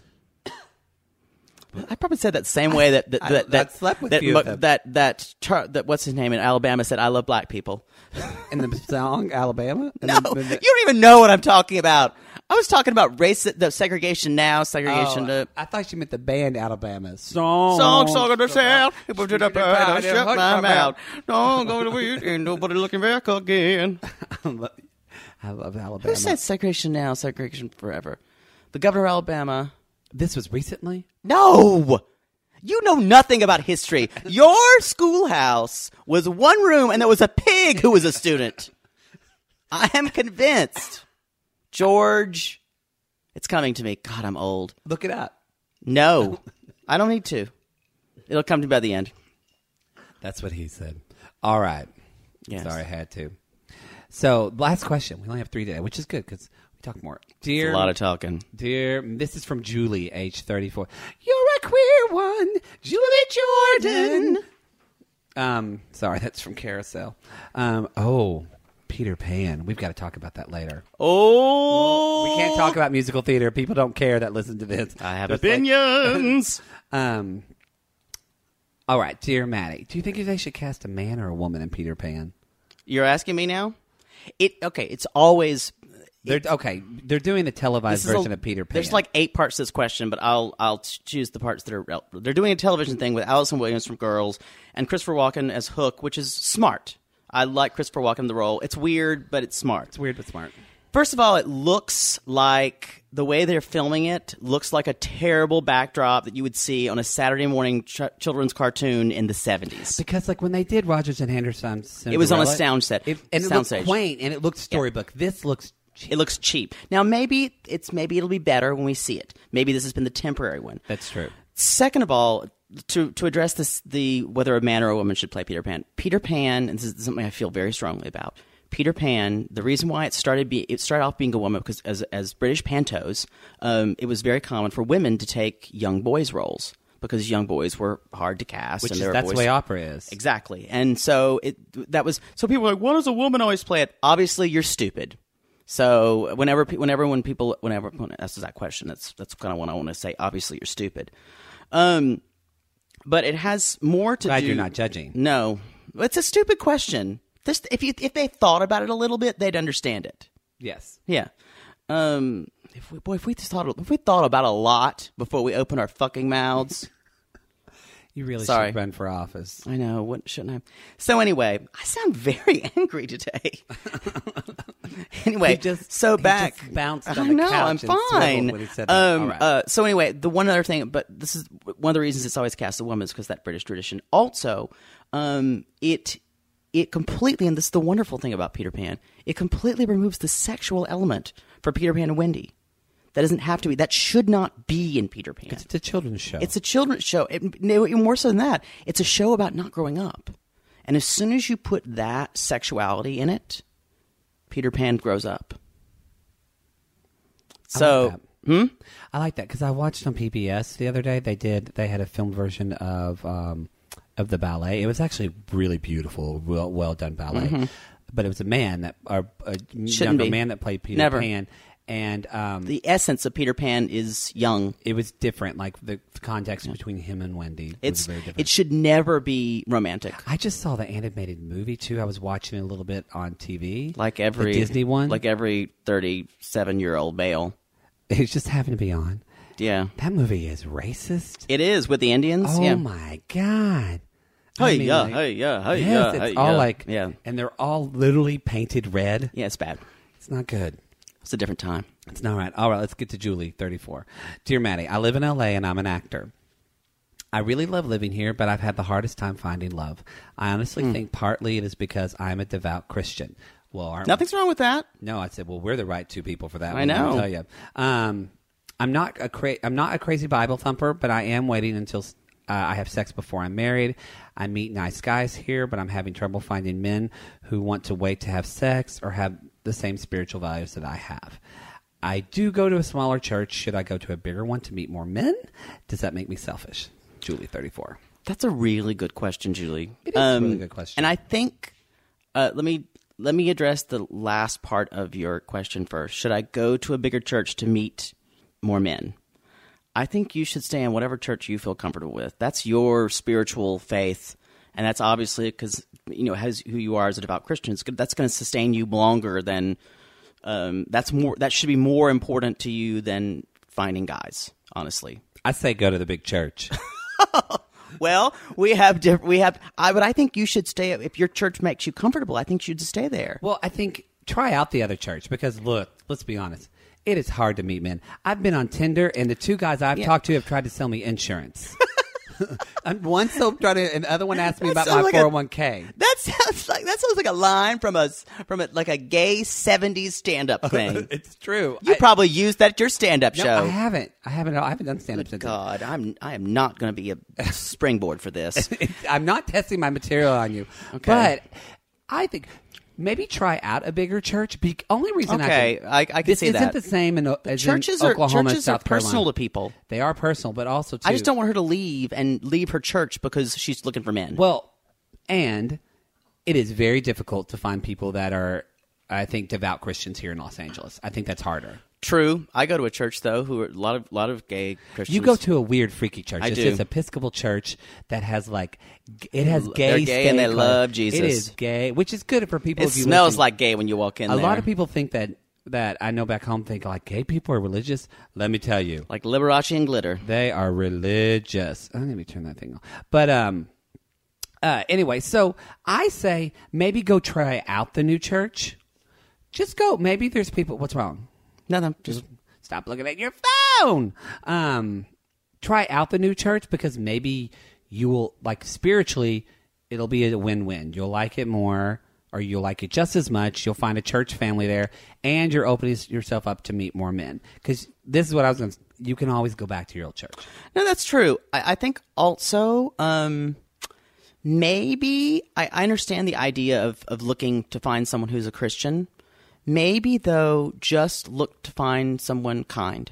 I probably said that the same way I slept with few of them. that what's his name in Alabama said I love black people. in the song Alabama. No, you don't even know what I'm talking about. I was talking about the segregation now, segregation to I thought you meant the band Alabama. song of the South. People to the pride, shut my mouth. Don't go to the weed, ain't nobody looking back again. I love Alabama. Who said segregation now, segregation forever? The governor of Alabama. This was recently? No! You know nothing about history. Your schoolhouse was one room and there was a pig who was a student. I am convinced. George, it's coming to me. God, I'm old. Look it up. No, I don't need to. It'll come to me by the end. That's what he said. All right. Yes. Sorry, I had to. So, last question. We only have 3 today, which is good because we talk more. Dear, It's a lot of talking. Dear, this is from Julie, age 34. You're a queer one, Julie Jordan. Sorry, that's from Carousel. Peter Pan. We've got to talk about that later. Oh, We can't talk about musical theater. People don't care that listen to this. I have Just like- opinions. All right, dear Maddie, do you think they should cast a man or a woman in Peter Pan? You're asking me now? It's always They're doing the televised version of Peter Pan. There's like 8 parts to this question, but I'll choose the parts that are. They're doing a television thing with Allison Williams from Girls and Christopher Walken as Hook, which is smart. I like Christopher Walken in the role. It's weird, but it's smart. It's weird but smart. First of all, it looks like the way they're filming it looks like a terrible backdrop that you would see on a Saturday morning children's cartoon in the 70s. Because like when they did Rodgers and Henderson, it was on a sound set. And it looked quaint and it looked storybook. Yeah. This looks cheap. It looks cheap. Now maybe it'll be better when we see it. Maybe this has been the temporary one. That's true. Second of all, to address this, whether a man or a woman should play Peter Pan. Peter Pan, and this is something I feel very strongly about. Peter Pan, the reason why it started off being a woman because as British pantos, it was very common for women to take young boys' roles because young boys were hard to cast. That's the way opera is. Exactly. And so so people were like, why does a woman always play it? Obviously, you're stupid. So whenever people ask that question, that's kind of what I want to say. Obviously, you're stupid. But it has more to do. Glad you're not judging. No, it's a stupid question. If they thought about it a little bit, they'd understand it. Yes. Yeah. If we thought about a lot before we open our fucking mouths. You really should run for office. I know. Shouldn't I? So anyway, I sound very angry today. Anyway, so back. Just bounced on I the know. couch I'm fine. When he said that. All right. So anyway, the one other thing, but this is one of the reasons it's always cast a woman is because that British tradition. Also, it completely, and this is the wonderful thing about Peter Pan, it completely removes the sexual element for Peter Pan and Wendy. That doesn't have to be. That should not be in Peter Pan. It's a children's show. It's a children's show. More so than that, it's a show about not growing up. And as soon as you put that sexuality in it, Peter Pan grows up. So, I like that because I watched on PBS the other day. They had a film version of the ballet. It was actually really beautiful, well done ballet. Mm-hmm. But it was a man that man that played Peter Pan. And the essence of Peter Pan is young. It was different, like the context between him and Wendy was very different. It should never be romantic. I just saw the animated movie too. I was watching it a little bit on TV, like every the Disney one, like every 37-year-old male. It just happened to be on. Yeah, that movie is racist. It is with the Indians. Oh my god. Hey, it's all like, and they're all literally painted red. Yeah, it's bad. It's not good. It's a different time. It's not right. All right, let's get to Julie, 34. Dear Maddie, I live in L.A. and I'm an actor. I really love living here, but I've had the hardest time finding love. I honestly think partly it is because I'm a devout Christian. Well, nothing's wrong with that. No, I said, well, we're the right two people for that. I know. I'll tell you. I'm not a crazy Bible thumper, but I am waiting until I have sex before I'm married. I meet nice guys here, but I'm having trouble finding men who want to wait to have sex or have the same spiritual values that I have. I do go to a smaller church. Should I go to a bigger one to meet more men? Does that make me selfish? Julie, 34. That's a really good question, Julie. It is a really good question. And I think, let me address the last part of your question first. Should I go to a bigger church to meet more men? I think you should stay in whatever church you feel comfortable with. That's your spiritual faith, and that's obviously because who you are as a devout Christian. That's going to sustain you longer than that should be more important to you than finding guys. Honestly, I say go to the big church. Well, but I think you should stay if your church makes you comfortable. I think you should stay there. Well, I think try out the other church because look, let's be honest. It is hard to meet men. I've been on Tinder, and the two guys I've talked to have tried to sell me insurance. One still tried to, and the other one asked me about my 401k. That sounds like a line from a gay 70s stand-up thing. It's true. You probably used that at your stand-up show. I haven't done stand-up since. God, I am not going to be a springboard for this. I'm not testing my material on you. Okay. But I think maybe try out a bigger church. Only reason I can this see that. isn't the same as churches in Oklahoma, churches South are personal Carolina. to people. They are personal, but also too, I just don't want her to leave her church because she's looking for men. Well, and it is very difficult to find people that are, I think, devout Christians here in Los Angeles. I think that's harder. True. I go to a church though who are a lot of gay Christians. You go to a weird freaky church. I do. It's Episcopal church that has gay. They're gay and they love Jesus. It is gay, which is good for people. It smells like gay when you walk in. A lot of people think that that I know back home think like gay people are religious. Let me tell you, Like Liberace and glitter. they are religious. Oh, let me turn that thing on. But anyway, so I say maybe go try out the new church. Just go. Maybe there's people. What's wrong? Nothing. Just Stop looking at your phone. Try out the new church because maybe you will, like, spiritually, it'll be a win-win. You'll like it more, or you'll like it just as much. You'll find a church family there, and you're opening yourself up to meet more men. Because this is what I was going to say. You can always go back to your old church. No, that's true. I think also maybe I understand the idea of looking to find someone who's a Christian. Maybe, though, just look to find someone kind.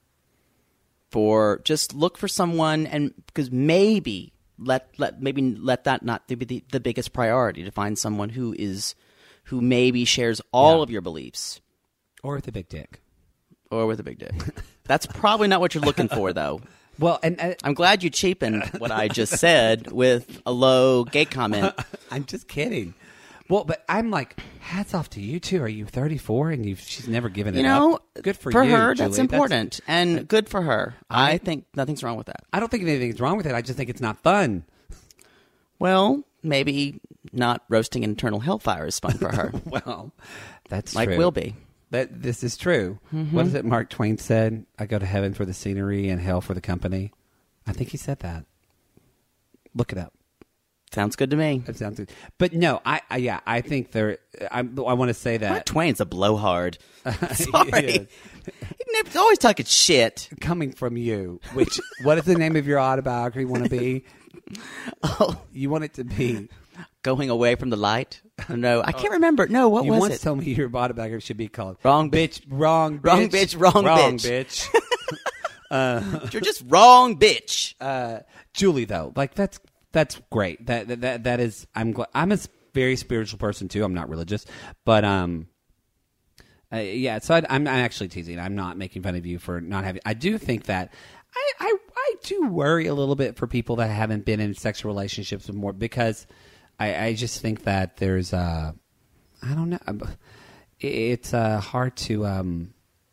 Just look for someone, and because maybe let that not be the biggest priority, to find someone who maybe shares all of your beliefs. Or with a big dick. Or with a big dick. That's probably not what you're looking for, though. Well, and I'm glad you cheapened what I just said with a low gay comment. I'm just kidding. Well, but I'm like, hats off to you two. Are you 34 and she's never given it up? Good for you, her, Julie. that's important, and good for her. I think nothing's wrong with that. I don't think anything's wrong with it. I just think it's not fun. Well, maybe not roasting an eternal hellfire is fun for her. Well, that's like true. will be. This is true. Mm-hmm. What is it Mark Twain said? I go to heaven for the scenery and hell for the company. I think he said that. Look it up. Sounds good to me. It sounds good. But no, I think I want to say that Mark Twain's a blowhard. Sorry. He's always talking shit. Coming from you. Which, what is the name of your autobiography want to be? Oh. You want it to be Going Away from the Light? No, I can't remember. No, what you was once it? told me your autobiography should be called Wrong Bitch, Wrong Bitch. Wrong Bitch, Wrong Bitch. You're just wrong, bitch. Julie, though, like that's great. That is. I'm a very spiritual person too. I'm not religious, but yeah. So I'm actually teasing. I'm not making fun of you for not having. I do think that I do worry a little bit for people that haven't been in sexual relationships more, because I just think that there's I don't know. It's hard to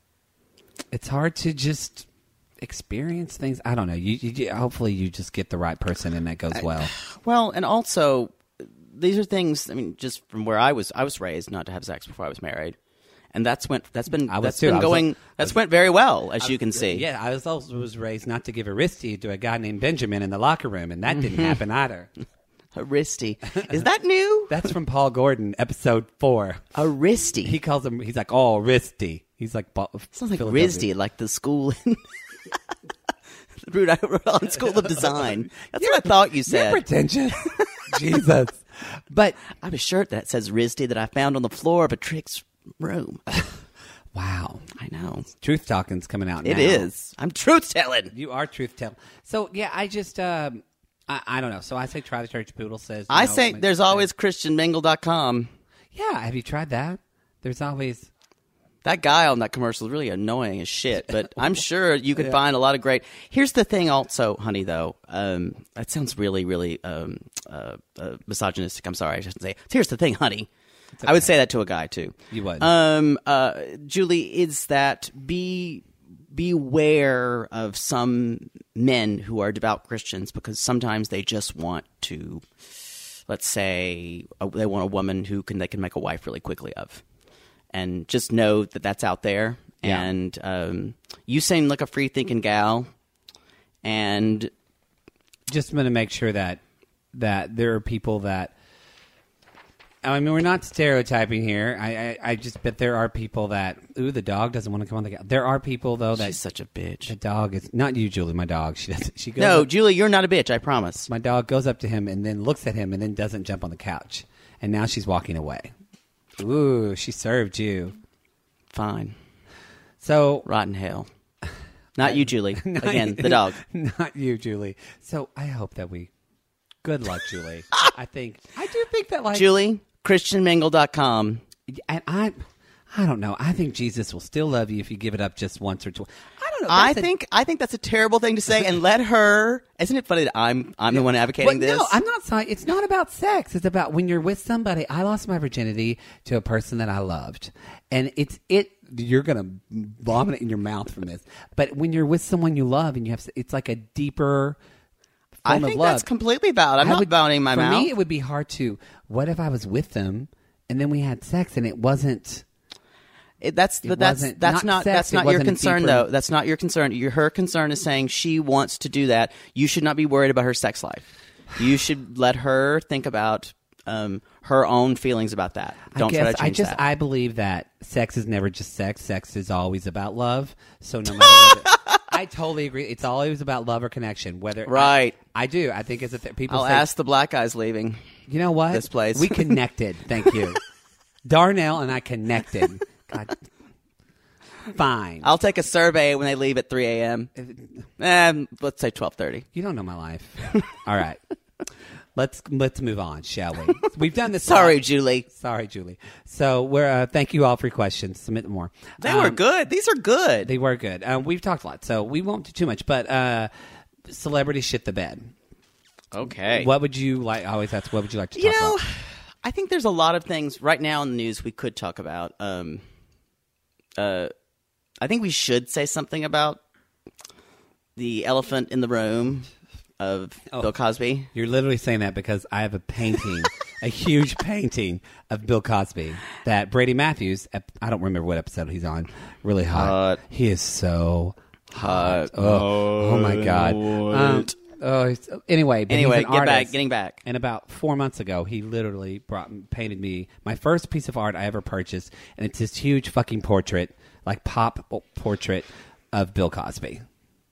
just experience things. I don't know. You hopefully you just get the right person and that goes well. Well, and also these are things. I mean, just from where I was raised not to have sex before I was married, and that's went very well, as you can see. Yeah, I was raised not to give a wristy to a guy named Benjamin in the locker room, and that didn't happen either. A wristy. Is that new? That's from Paul Gordon, episode 4. A wristy. He calls him. He's like, oh, wristy. He's like, sounds like RISD, like the school in Rhode Island School of Design. That's what I thought you said. You're pretentious. Jesus. But I have a shirt that says RISD that I found on the floor of a Trick's room. Wow. I know. Truth talking's coming out now. It is. I'm truth telling. You are truth telling. So, yeah, I just, I don't know. So I say try the church. Poodle says. I say there's always ChristianMingle.com. Yeah. Have you tried that? There's always. That guy on that commercial is really annoying as shit, but I'm sure you could find a lot of great. Here's the thing also, honey, though. That sounds really, really misogynistic. I'm sorry. I shouldn't say. Here's the thing, honey. Okay. I would say that to a guy, too. You would. Julie, is that beware of some men who are devout Christians, because sometimes they just want to, let's say, they want a woman who they can make a wife really quickly of. And just know that that's out there. Yeah. And you seem like a free-thinking gal. And just want to make sure that there are people that... I mean, we're not stereotyping here. I just bet there are people that... Ooh, the dog doesn't want to come on the couch. There are people, though, that... She's such a bitch. The dog is... Not you, Julie, my dog. She goes no, Julie, you're not a bitch, I promise. My dog goes up to him and then looks at him and then doesn't jump on the couch. And now she's walking away. Ooh, she served you. Fine. So rotten hell. Not you, Julie. Again, the dog. Not you, Julie. So I hope that we... Good luck, Julie. I do think that, like... Julie, ChristianMingle.com. And I don't know. I think Jesus will still love you if you give it up just once or twice. I don't know. I think that's a terrible thing to say, and let her... Isn't it funny that I'm the one advocating this? No, I'm not saying... It's not about sex. It's about when you're with somebody. I lost my virginity to a person that I loved. And you're gonna vomit it in your mouth from this. But when you're with someone you love and you have, it's like a deeper form I think of love. that's completely valid. I'm not vomiting my mouth. For me, it would be hard to. What if I was with them and then we had sex and it wasn't? That's not your concern though. That's not your concern. Her concern is saying she wants to do that. You should not be worried about her sex life. You should let her think about her own feelings about that. Don't try to change that. I believe that sex is never just sex. Sex is always about love. So no matter what, I totally agree. It's always about love or connection. Whether right, I do. I think people. I'll say, ask the black guys leaving. You know what? This place. We connected. Thank you. Darnell and I connected. God. Fine. I'll take a survey when they leave at 3 a.m. Let's say 12:30. You don't know my life. All right. Let's move on, shall we? We've done this. Sorry, Julie. Sorry, Julie. So we're thank you all for your questions. Submit more. They were good. These are good. They were good. We've talked a lot, so we won't do too much. But celebrity shit the bed. Okay. What would you like? I always ask. What would you like to talk about? I think there's a lot of things right now in the news we could talk about. I think we should say something about the elephant in the room of Bill Cosby. You're literally saying that because I have a painting, a huge painting of Bill Cosby that Brady Matthews, I don't remember what episode he's on, really hot. He is so hot. Oh my God. Anyway, getting back. And about 4 months ago, he literally painted me my first piece of art I ever purchased, and it's this huge fucking portrait, like pop portrait of Bill Cosby.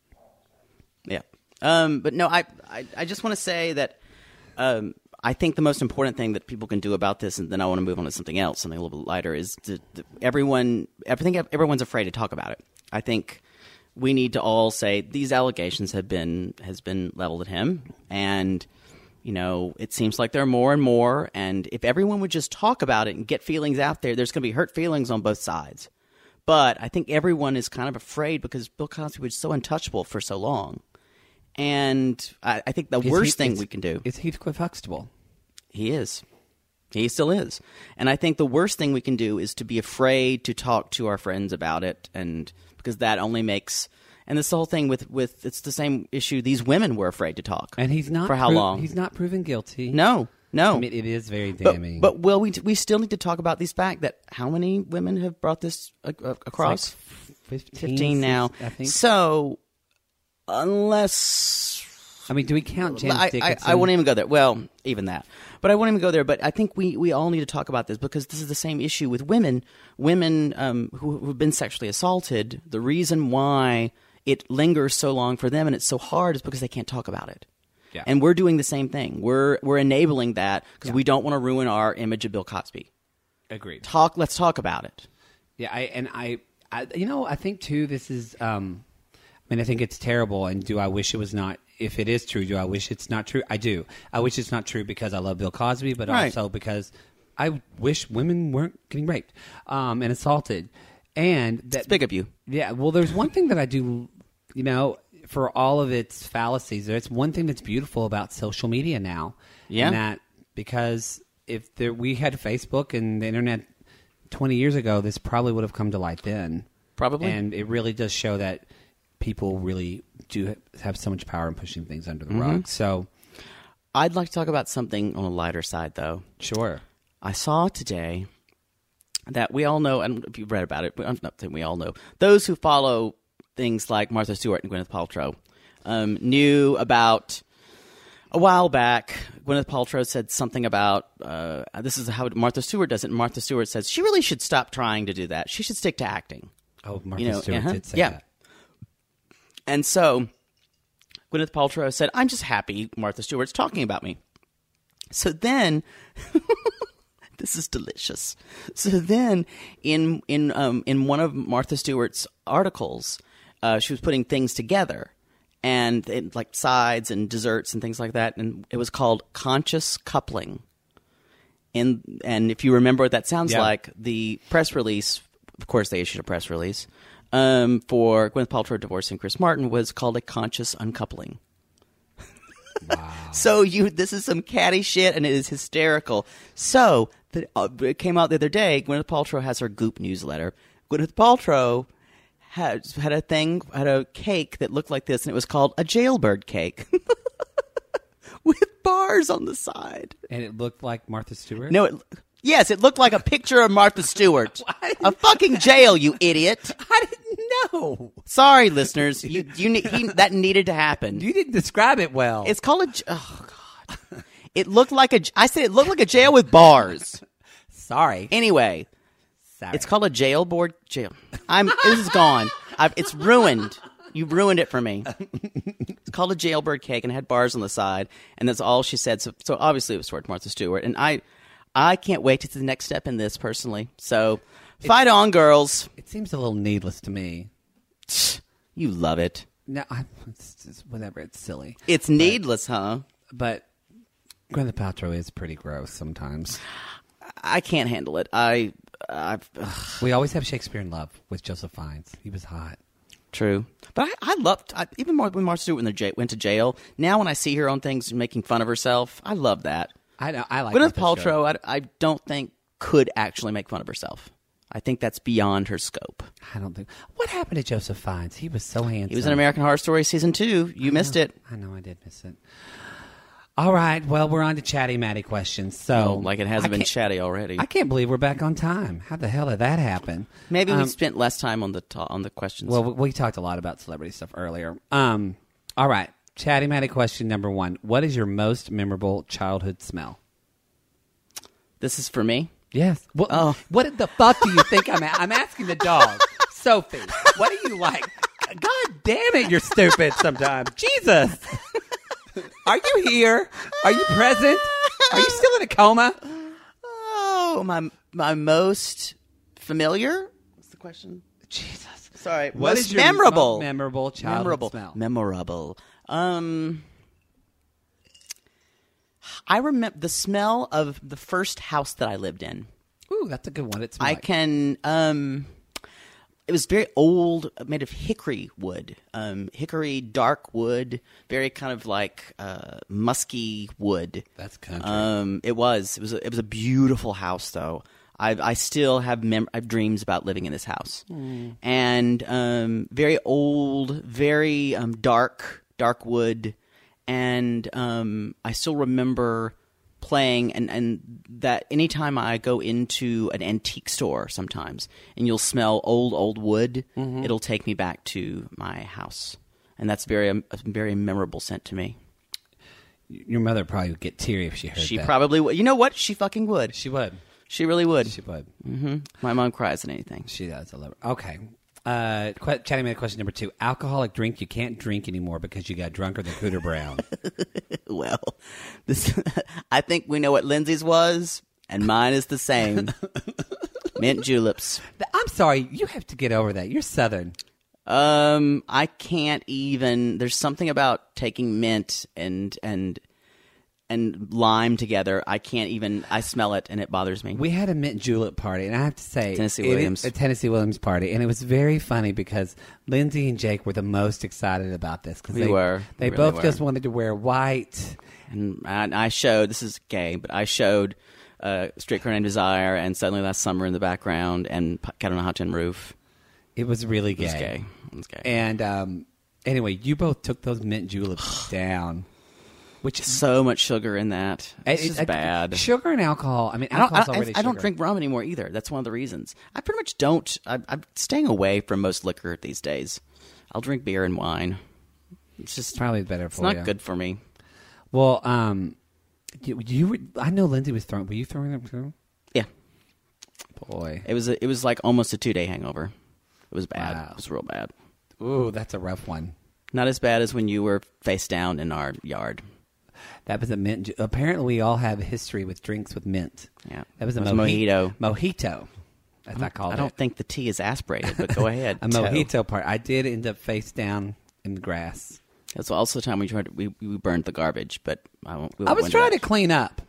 Yeah. But no, I just want to say that I think the most important thing that people can do about this, and then I want to move on to something else, something a little bit lighter, is everyone's afraid to talk about it. I think we need to all say these allegations has been leveled at him, and it seems like there are more and more. And if everyone would just talk about it and get feelings out there, there's going to be hurt feelings on both sides. But I think everyone is kind of afraid because Bill Cosby was so untouchable for so long. And I think the worst thing we can do is Heathcliff Huxtable. He is. He still is. And I think the worst thing we can do is to be afraid to talk to our friends about it, and because that only makes. And this whole thing with it's the same issue. These women were afraid to talk, and he's not for how long? He's not proven guilty. No. I mean, it is very damning. But will we still need to talk about this fact that how many women have brought this across? Like 15 now. I think. So unless. I mean, do we count James Dickinson? I won't even go there. Well, even that. But I won't even go there. But I think we all need to talk about this because this is the same issue with women. Women who've been sexually assaulted, the reason why it lingers so long for them and it's so hard is because they can't talk about it. Yeah. And we're doing the same thing. We're enabling that because we don't want to ruin our image of Bill Cosby. Agreed. Let's talk about it. Yeah, I think too this is I think it's terrible, and do I wish it was not. If it is true, do I wish it's not true? I do. I wish it's not true because I love Bill Cosby, but also because I wish women weren't getting raped and assaulted. And that's big of you. Yeah. Well, there's one thing that I do, for all of its fallacies, there's one thing that's beautiful about social media now. Yeah. And that because we had Facebook and the internet 20 years ago, this probably would have come to light then. Probably. And it really does show that people really do have so much power in pushing things under the rug. So I'd like to talk about something on a lighter side, though. Sure. I saw today that we all know, and if you've read about it, I'm not saying we all know, those who follow things like Martha Stewart and Gwyneth Paltrow knew about a while back. Gwyneth Paltrow said something about, this is how Martha Stewart does it, and Martha Stewart says she really should stop trying to do that. She should stick to acting. Oh, Martha Stewart did say that. And so Gwyneth Paltrow said, I'm just happy Martha Stewart's talking about me. So then, this is delicious. So then in one of Martha Stewart's articles, she was putting things together, and like sides and desserts and things like that, and it was called conscious coupling. And if you remember what that sounds like, the press release, of course they issued a press release, for Gwyneth Paltrow divorcing Chris Martin was called a conscious uncoupling. Wow. So this is some catty shit, and it is hysterical. So it came out the other day. Gwyneth Paltrow has her Goop newsletter. Gwyneth Paltrow had a cake that looked like this, and it was called a jailbird cake with bars on the side. And it looked like Martha Stewart? No, yes, it looked like a picture of Martha Stewart. A fucking jail, you idiot. I didn't know. Sorry, listeners. That needed to happen. You didn't describe it well. It's called oh, God. It looked like it looked like a jail with bars. Sorry. Anyway. Sorry. It's called a jail. This is gone. It's ruined. You've ruined it for me. It's called a jailbird cake and it had bars on the side, and that's all she said. So obviously it was towards Martha Stewart, and I can't wait to see the next step in this personally. So fight on, girls. It seems a little needless to me. You love it. No, it's just whatever. It's silly. It's needless, huh? But Gwyneth Paltrow is pretty gross sometimes. I can't handle it. We always have Shakespeare in Love with Joseph Fiennes. He was hot. True. But I loved, even more when Martha Stewart went to jail. Now when I see her on things making fun of herself, I love that. I know. I like Gwyneth Paltrow, I don't think could actually make fun of herself. I think that's beyond her scope. I don't think. What happened to Joseph Fiennes? He was so handsome. He was in American Horror Story Season 2. You missed it. I know. I did miss it. All right. Well, we're on to Chatty Matty questions. So, like it hasn't been chatty already. I can't believe we're back on time. How the hell did that happen? Maybe we spent less time on the questions. Well, we talked a lot about celebrity stuff earlier. All right. Chatty Matty question number 1. What is your most memorable childhood smell? This is for me? Yes. What the fuck do you think I'm asking the dog. Sophie, what do you like? God damn it, you're stupid sometimes. Jesus. Are you here? Are you present? Are you still in a coma? Oh, my most familiar? What's the question? Jesus. Sorry. What is your memorable? Memorable childhood smell? Memorable. I remember the smell of the first house that I lived in. Ooh, that's a good one. It's it was very old, made of hickory wood, hickory dark wood, very kind of like musky wood. That's country. It was a beautiful house though. I still have dreams about living in this house, and very old, very dark wood, and I still remember playing and that anytime I go into an antique store sometimes and you'll smell old wood, it'll take me back to my house, and that's a very memorable scent to me. Your mother probably would get teary if she heard that. She probably would. You know what? She fucking would. She would. She really would. She would. Mm-hmm. My mom cries at anything. She does. I love her. Okay. Chatting about question number 2. Alcoholic drink you can't drink anymore because you got drunker than Cooter Brown. Well, I think we know what Lindsay's was, and mine is the same. Mint juleps. I'm sorry. You have to get over that. You're Southern. I can't even. There's something about taking mint and lime together. I can't even. I smell it and it bothers me. We had a mint julep party, and I have to say, a Tennessee Williams party, and it was very funny because Lindsay and Jake were the most excited about this because they really both just wanted to wear white. And I showed. This is gay, but I showed Streetcar Named Desire and Suddenly Last Summer in the background and Cat on a Hot Tin Roof. It was really gay. It was gay. And anyway, you both took those mint juleps down. Which so much sugar in that. It's just bad. Sugar and alcohol. I mean, I don't drink rum anymore either. That's one of the reasons. I pretty much don't. I'm staying away from most liquor these days. I'll drink beer and wine. It's just probably better for you. It's not good for me. Well, I know Lindsay was throwing. Were you throwing them too? Yeah. Boy, it was like almost a 2-day hangover. It was bad. Wow. It was real bad. Ooh, that's a rough one. Not as bad as when you were face down in our yard. That was a mint. Apparently, we all have history with drinks with mint. Yeah, that was a mojito. Mojito, as I call it. I don't think the tea is aspirated, but go ahead. A mojito part. I did end up face down in the grass. That's also the time we burned the garbage, but I was trying to clean up.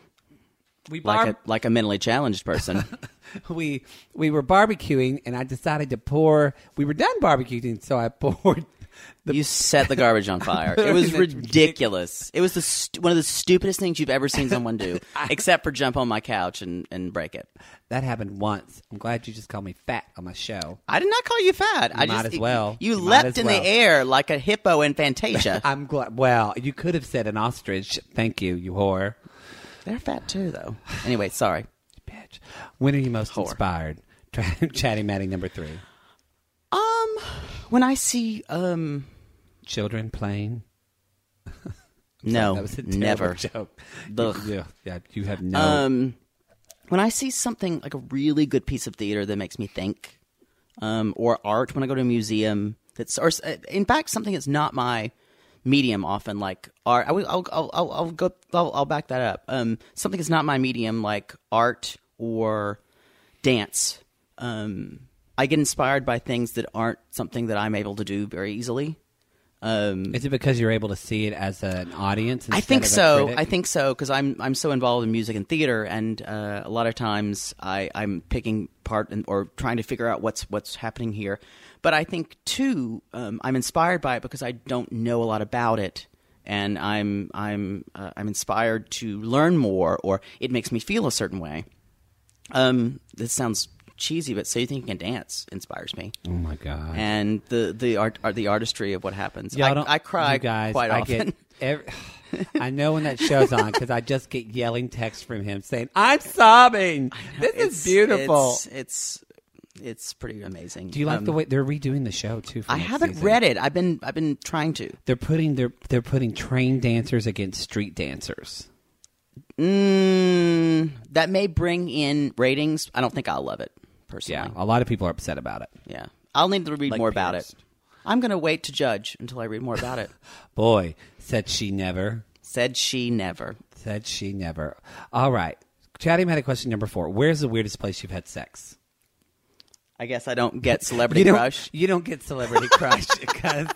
Like a mentally challenged person. we were barbecuing, and I decided to pour. We were done barbecuing, so I poured You set the garbage on fire. It was ridiculous. It was one of the stupidest things you've ever seen someone do, except for jump on my couch and break it. That happened once. I'm glad you just called me fat on my show. I did not call you fat. You might as well. You leapt in the air like a hippo in Fantasia. I'm glad. Well, you could have said an ostrich. Thank you, you whore. They're fat too, though. Anyway, sorry. Bitch. When are you most inspired? Chatty Matty number 3. When I see children playing. No, that was a never. Joke. Yeah, you have no. When I see something like a really good piece of theater that makes me think, or art, when I go to a museum, or in fact something that's not my medium often, like art. I'll back that up. Something that's not my medium, like art or dance. I get inspired by things that aren't something that I'm able to do very easily. Is it because you're able to see it as an audience? I think so. I think so because I'm so involved in music and theater, and a lot of times I'm picking part or trying to figure out what's happening here. But I think too, I'm inspired by it because I don't know a lot about it, and I'm inspired to learn more, or it makes me feel a certain way. This sounds cheesy, but So You Think You Can Dance inspires me. Oh my god! And the artistry of what happens. Y'all I cry quite often. I know when that show's on because I just get yelling texts from him saying, "I'm sobbing. This is beautiful." It's pretty amazing. Do you like the way they're redoing the show too? I haven't read it. I've been trying to. They're putting trained dancers against street dancers. That may bring in ratings. I don't think I'll love it. Personally. Yeah, a lot of people are upset about it. Yeah. I'll need to read more about it. I'm going to wait to judge until I read more about it. Boy, said she never. Said she never. Said she never. All right. Chatty had a question number 4. Where's the weirdest place you've had sex? I guess I don't get celebrity crush. You don't get celebrity crush because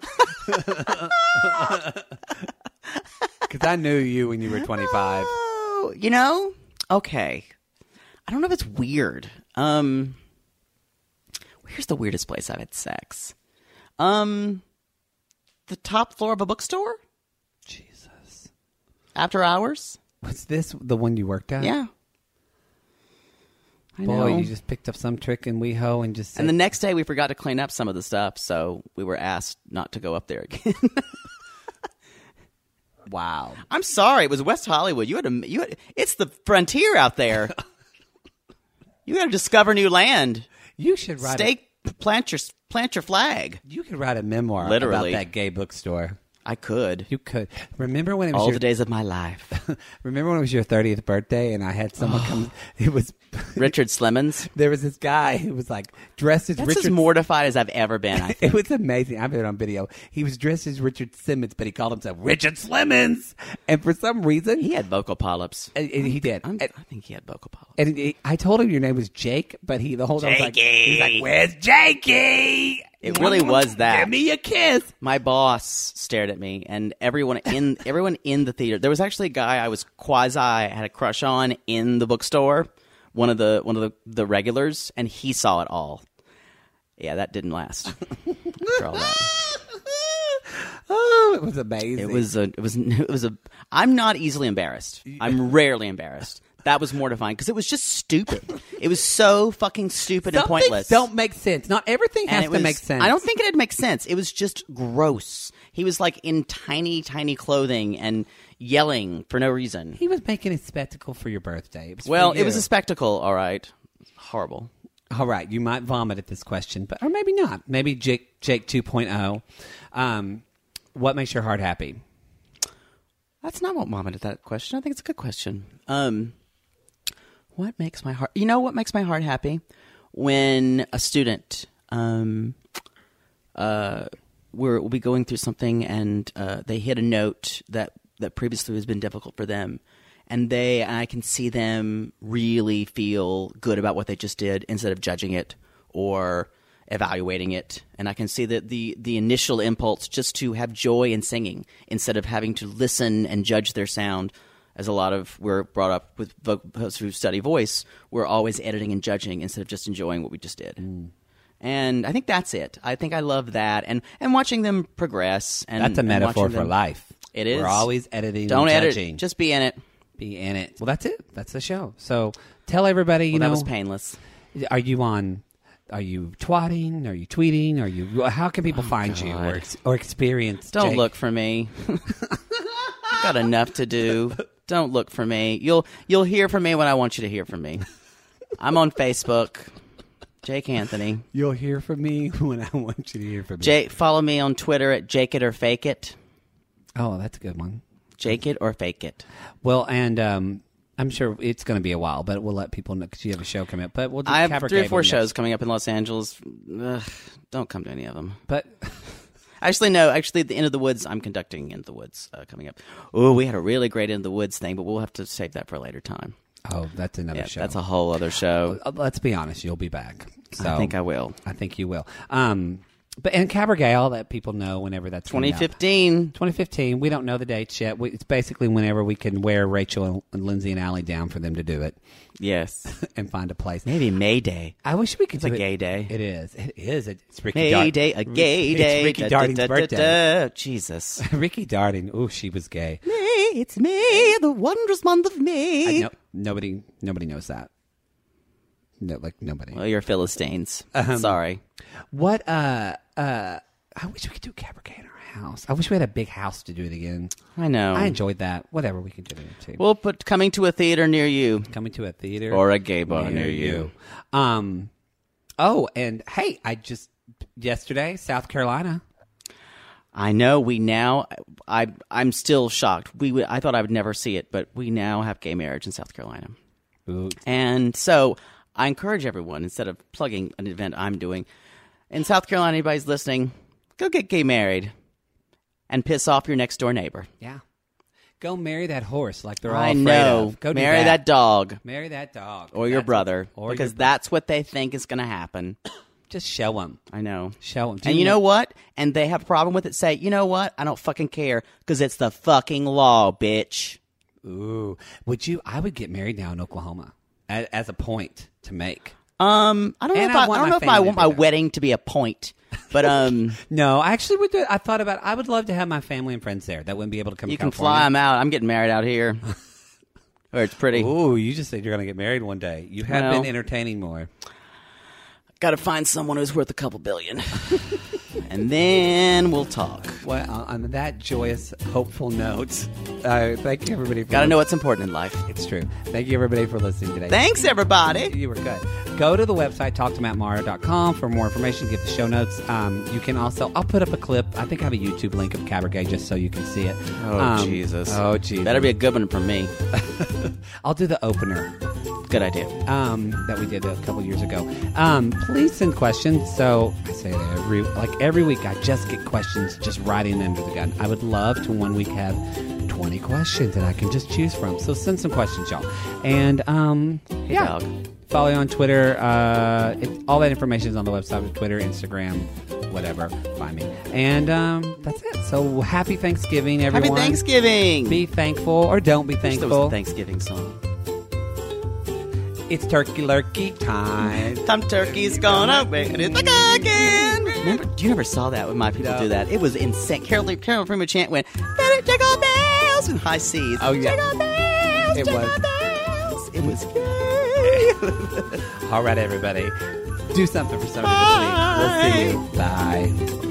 I knew you when you were 25. Oh, okay. I don't know if it's weird. Where's the weirdest place I've had sex? The top floor of a bookstore? Jesus. After hours? Was this the one you worked at? Yeah. I Boy, know. you just picked up some trick in WeHo and just said... And the next day we forgot to clean up some of the stuff, so we were asked not to go up there again. Wow. I'm sorry, it was West Hollywood. It's the frontier out there. You got to discover new land. You should write plant your flag. You could write a memoir Literally. about that gay bookstore. I could. You could. Remember when it was all the days of my life. Remember when it was your 30th birthday and I had someone come? It was Richard Slimmons. There was this guy who was like dressed as That's Richard. as mortified as I've ever been. I think. It was amazing. I have it on video. He was dressed as Richard Simmons, but he called himself Richard Slimmons. And for some reason, he had vocal polyps. And he did. I think he had vocal polyps. And I told him your name was Jake, but the whole time was like, he's like, "Where's Jakey?" It really was that. Give me a kiss. My boss stared at me, and everyone in the theater. There was actually a guy I was had a crush on in the bookstore. One of the regulars, and he saw it all. Yeah, that didn't last. After all that. Oh, it was amazing. It was. I'm not easily embarrassed. I'm rarely embarrassed. That was mortifying because it was just stupid. It was so fucking stupid and pointless. Don't make sense. Not everything has to make sense. I don't think it would make sense. It was just gross. He was like in tiny, tiny clothing and yelling for no reason. He was making a spectacle for your birthday. It was a spectacle, all right. Horrible. All right, you might vomit at this question, or maybe not. Maybe Jake 2.0. What makes your heart happy? That's not what vomited that question. I think it's a good question. What makes my heart? What makes my heart happy? When a student, we'll be going through something, and they hit a note that previously has been difficult for them, and I can see them really feel good about what they just did instead of judging it or evaluating it. And I can see that the initial impulse just to have joy in singing instead of having to listen and judge their sound. As we're brought up with folks who study voice, we're always editing and judging instead of just enjoying what we just did. And I think that's it. I think I love that, and watching them progress. And That's a metaphor and for them, life. It is. We're always editing. Don't and edit. judging. Just be in it. Be in it. Well, that's it. That's the show. So tell everybody. That was painless. Are you on? Are you twatting? Are you tweeting? Are you? How can people find you or experience? Don't Jake? look for me. Got enough to do. Don't look for me. You'll hear from me when I want you to hear from me. I'm on Facebook. Jake Anthony. You'll hear from me when I want you to hear from me. Follow me on Twitter at Jake It or Fake It. Oh, that's a good one. Jake It or Fake It. Well, and I'm sure it's going to be a while, but we'll let people know because you have a show coming up. But we'll do I have Cabaret 3 or 4 next. shows coming up in Los Angeles. Ugh, don't come to any of them. But Actually, no. Actually, the End of the Woods, I'm conducting End of the Woods coming up. Oh, we had a really great End of the Woods thing, but we'll have to save that for a later time. oh, that's another show. That's a whole other show. Let's be honest, you'll be back. So I think I will. I think you will. But and Cabaret, I'll let people know whenever that's coming out. 2015. 2015. We don't know the dates yet. It's basically whenever we can wear Rachel and Lindsay and Allie down for them to do it Yes. and find a place. Maybe May Day. I wish we could do It's a it. gay day. It is. It is. It's Ricky May Dart- Day, a gay day. It's Ricky Da, Darting's da, da, birthday. da, da. Jesus. Ricky Darting. Ooh, she was gay. May, it's May, the wondrous month of May. Nobody knows that. No, like nobody. Well, you're Philistines. Sorry. What? I wish we could do Cabaret in our house. I wish we had a big house to do it again. I know. I enjoyed that. Whatever, we can do it too. We'll put coming to a theater near you. Coming to a theater Or a gay bar near you. Oh, and hey, yesterday, South Carolina. I know. I'm still shocked. I thought I would never see it, but we now have gay marriage in South Carolina. Ooh. And so I encourage everyone, instead of plugging an event I'm doing, in South Carolina, anybody's listening, go get gay married and piss off your next door neighbor. Yeah. Go marry that horse like they're all I afraid know. of. Go do marry that dog. Marry that dog. Or your brother. Or because your that's what they think is going to happen. Just show them. I know. Show them. And you know what? And they have a problem with it. Say, you know what? I don't fucking care because it's the fucking law, bitch. Ooh. I would get married now in Oklahoma as a point to make. I don't know if I want my wedding to be a point, but No, I actually would do it. I would love to have my family and friends there that wouldn't be able to come you to can California. fly them out. I'm getting married out here, where it's pretty. Ooh, you just said you're going to get married one day. You have Well, been entertaining more. Got to find someone who's worth a couple billion, and then we'll talk. Well, on that joyous, hopeful note, thank you, everybody. Got to know what's important in life. It's true. Thank you, everybody, for listening today. Thanks, everybody. You were good. Go to the website, talktomattmara.com for more information. Get the show notes. You can also, I'll put up a clip. I think I have a YouTube link of Cabaret just so you can see it. Jesus. Oh, Jesus. Better be a good one from me. I'll do the opener. Good idea. That we did a couple years ago. Please send questions. So I say that every week I just get questions just writing under the gun. I would love to one week have 20 questions that I can just choose from. So send some questions, y'all. And Hey, dog. follow you on Twitter. All that information is on the website with Twitter, Instagram, whatever. Find me. And that's it. So happy Thanksgiving, everyone. Happy Thanksgiving. Be thankful or don't be There was thankful. a Thanksgiving song. It's turkey lurkey time. Some turkey's gonna win it again. Remember? You never saw that when my people do that. It was insane. Carol Freeman chant went, "Better jingle bells," in high C's. Oh, yeah. Jingle bells, It jingle was. bells. It was gay. All right, everybody. Do something for somebody this week. We'll see you. Bye.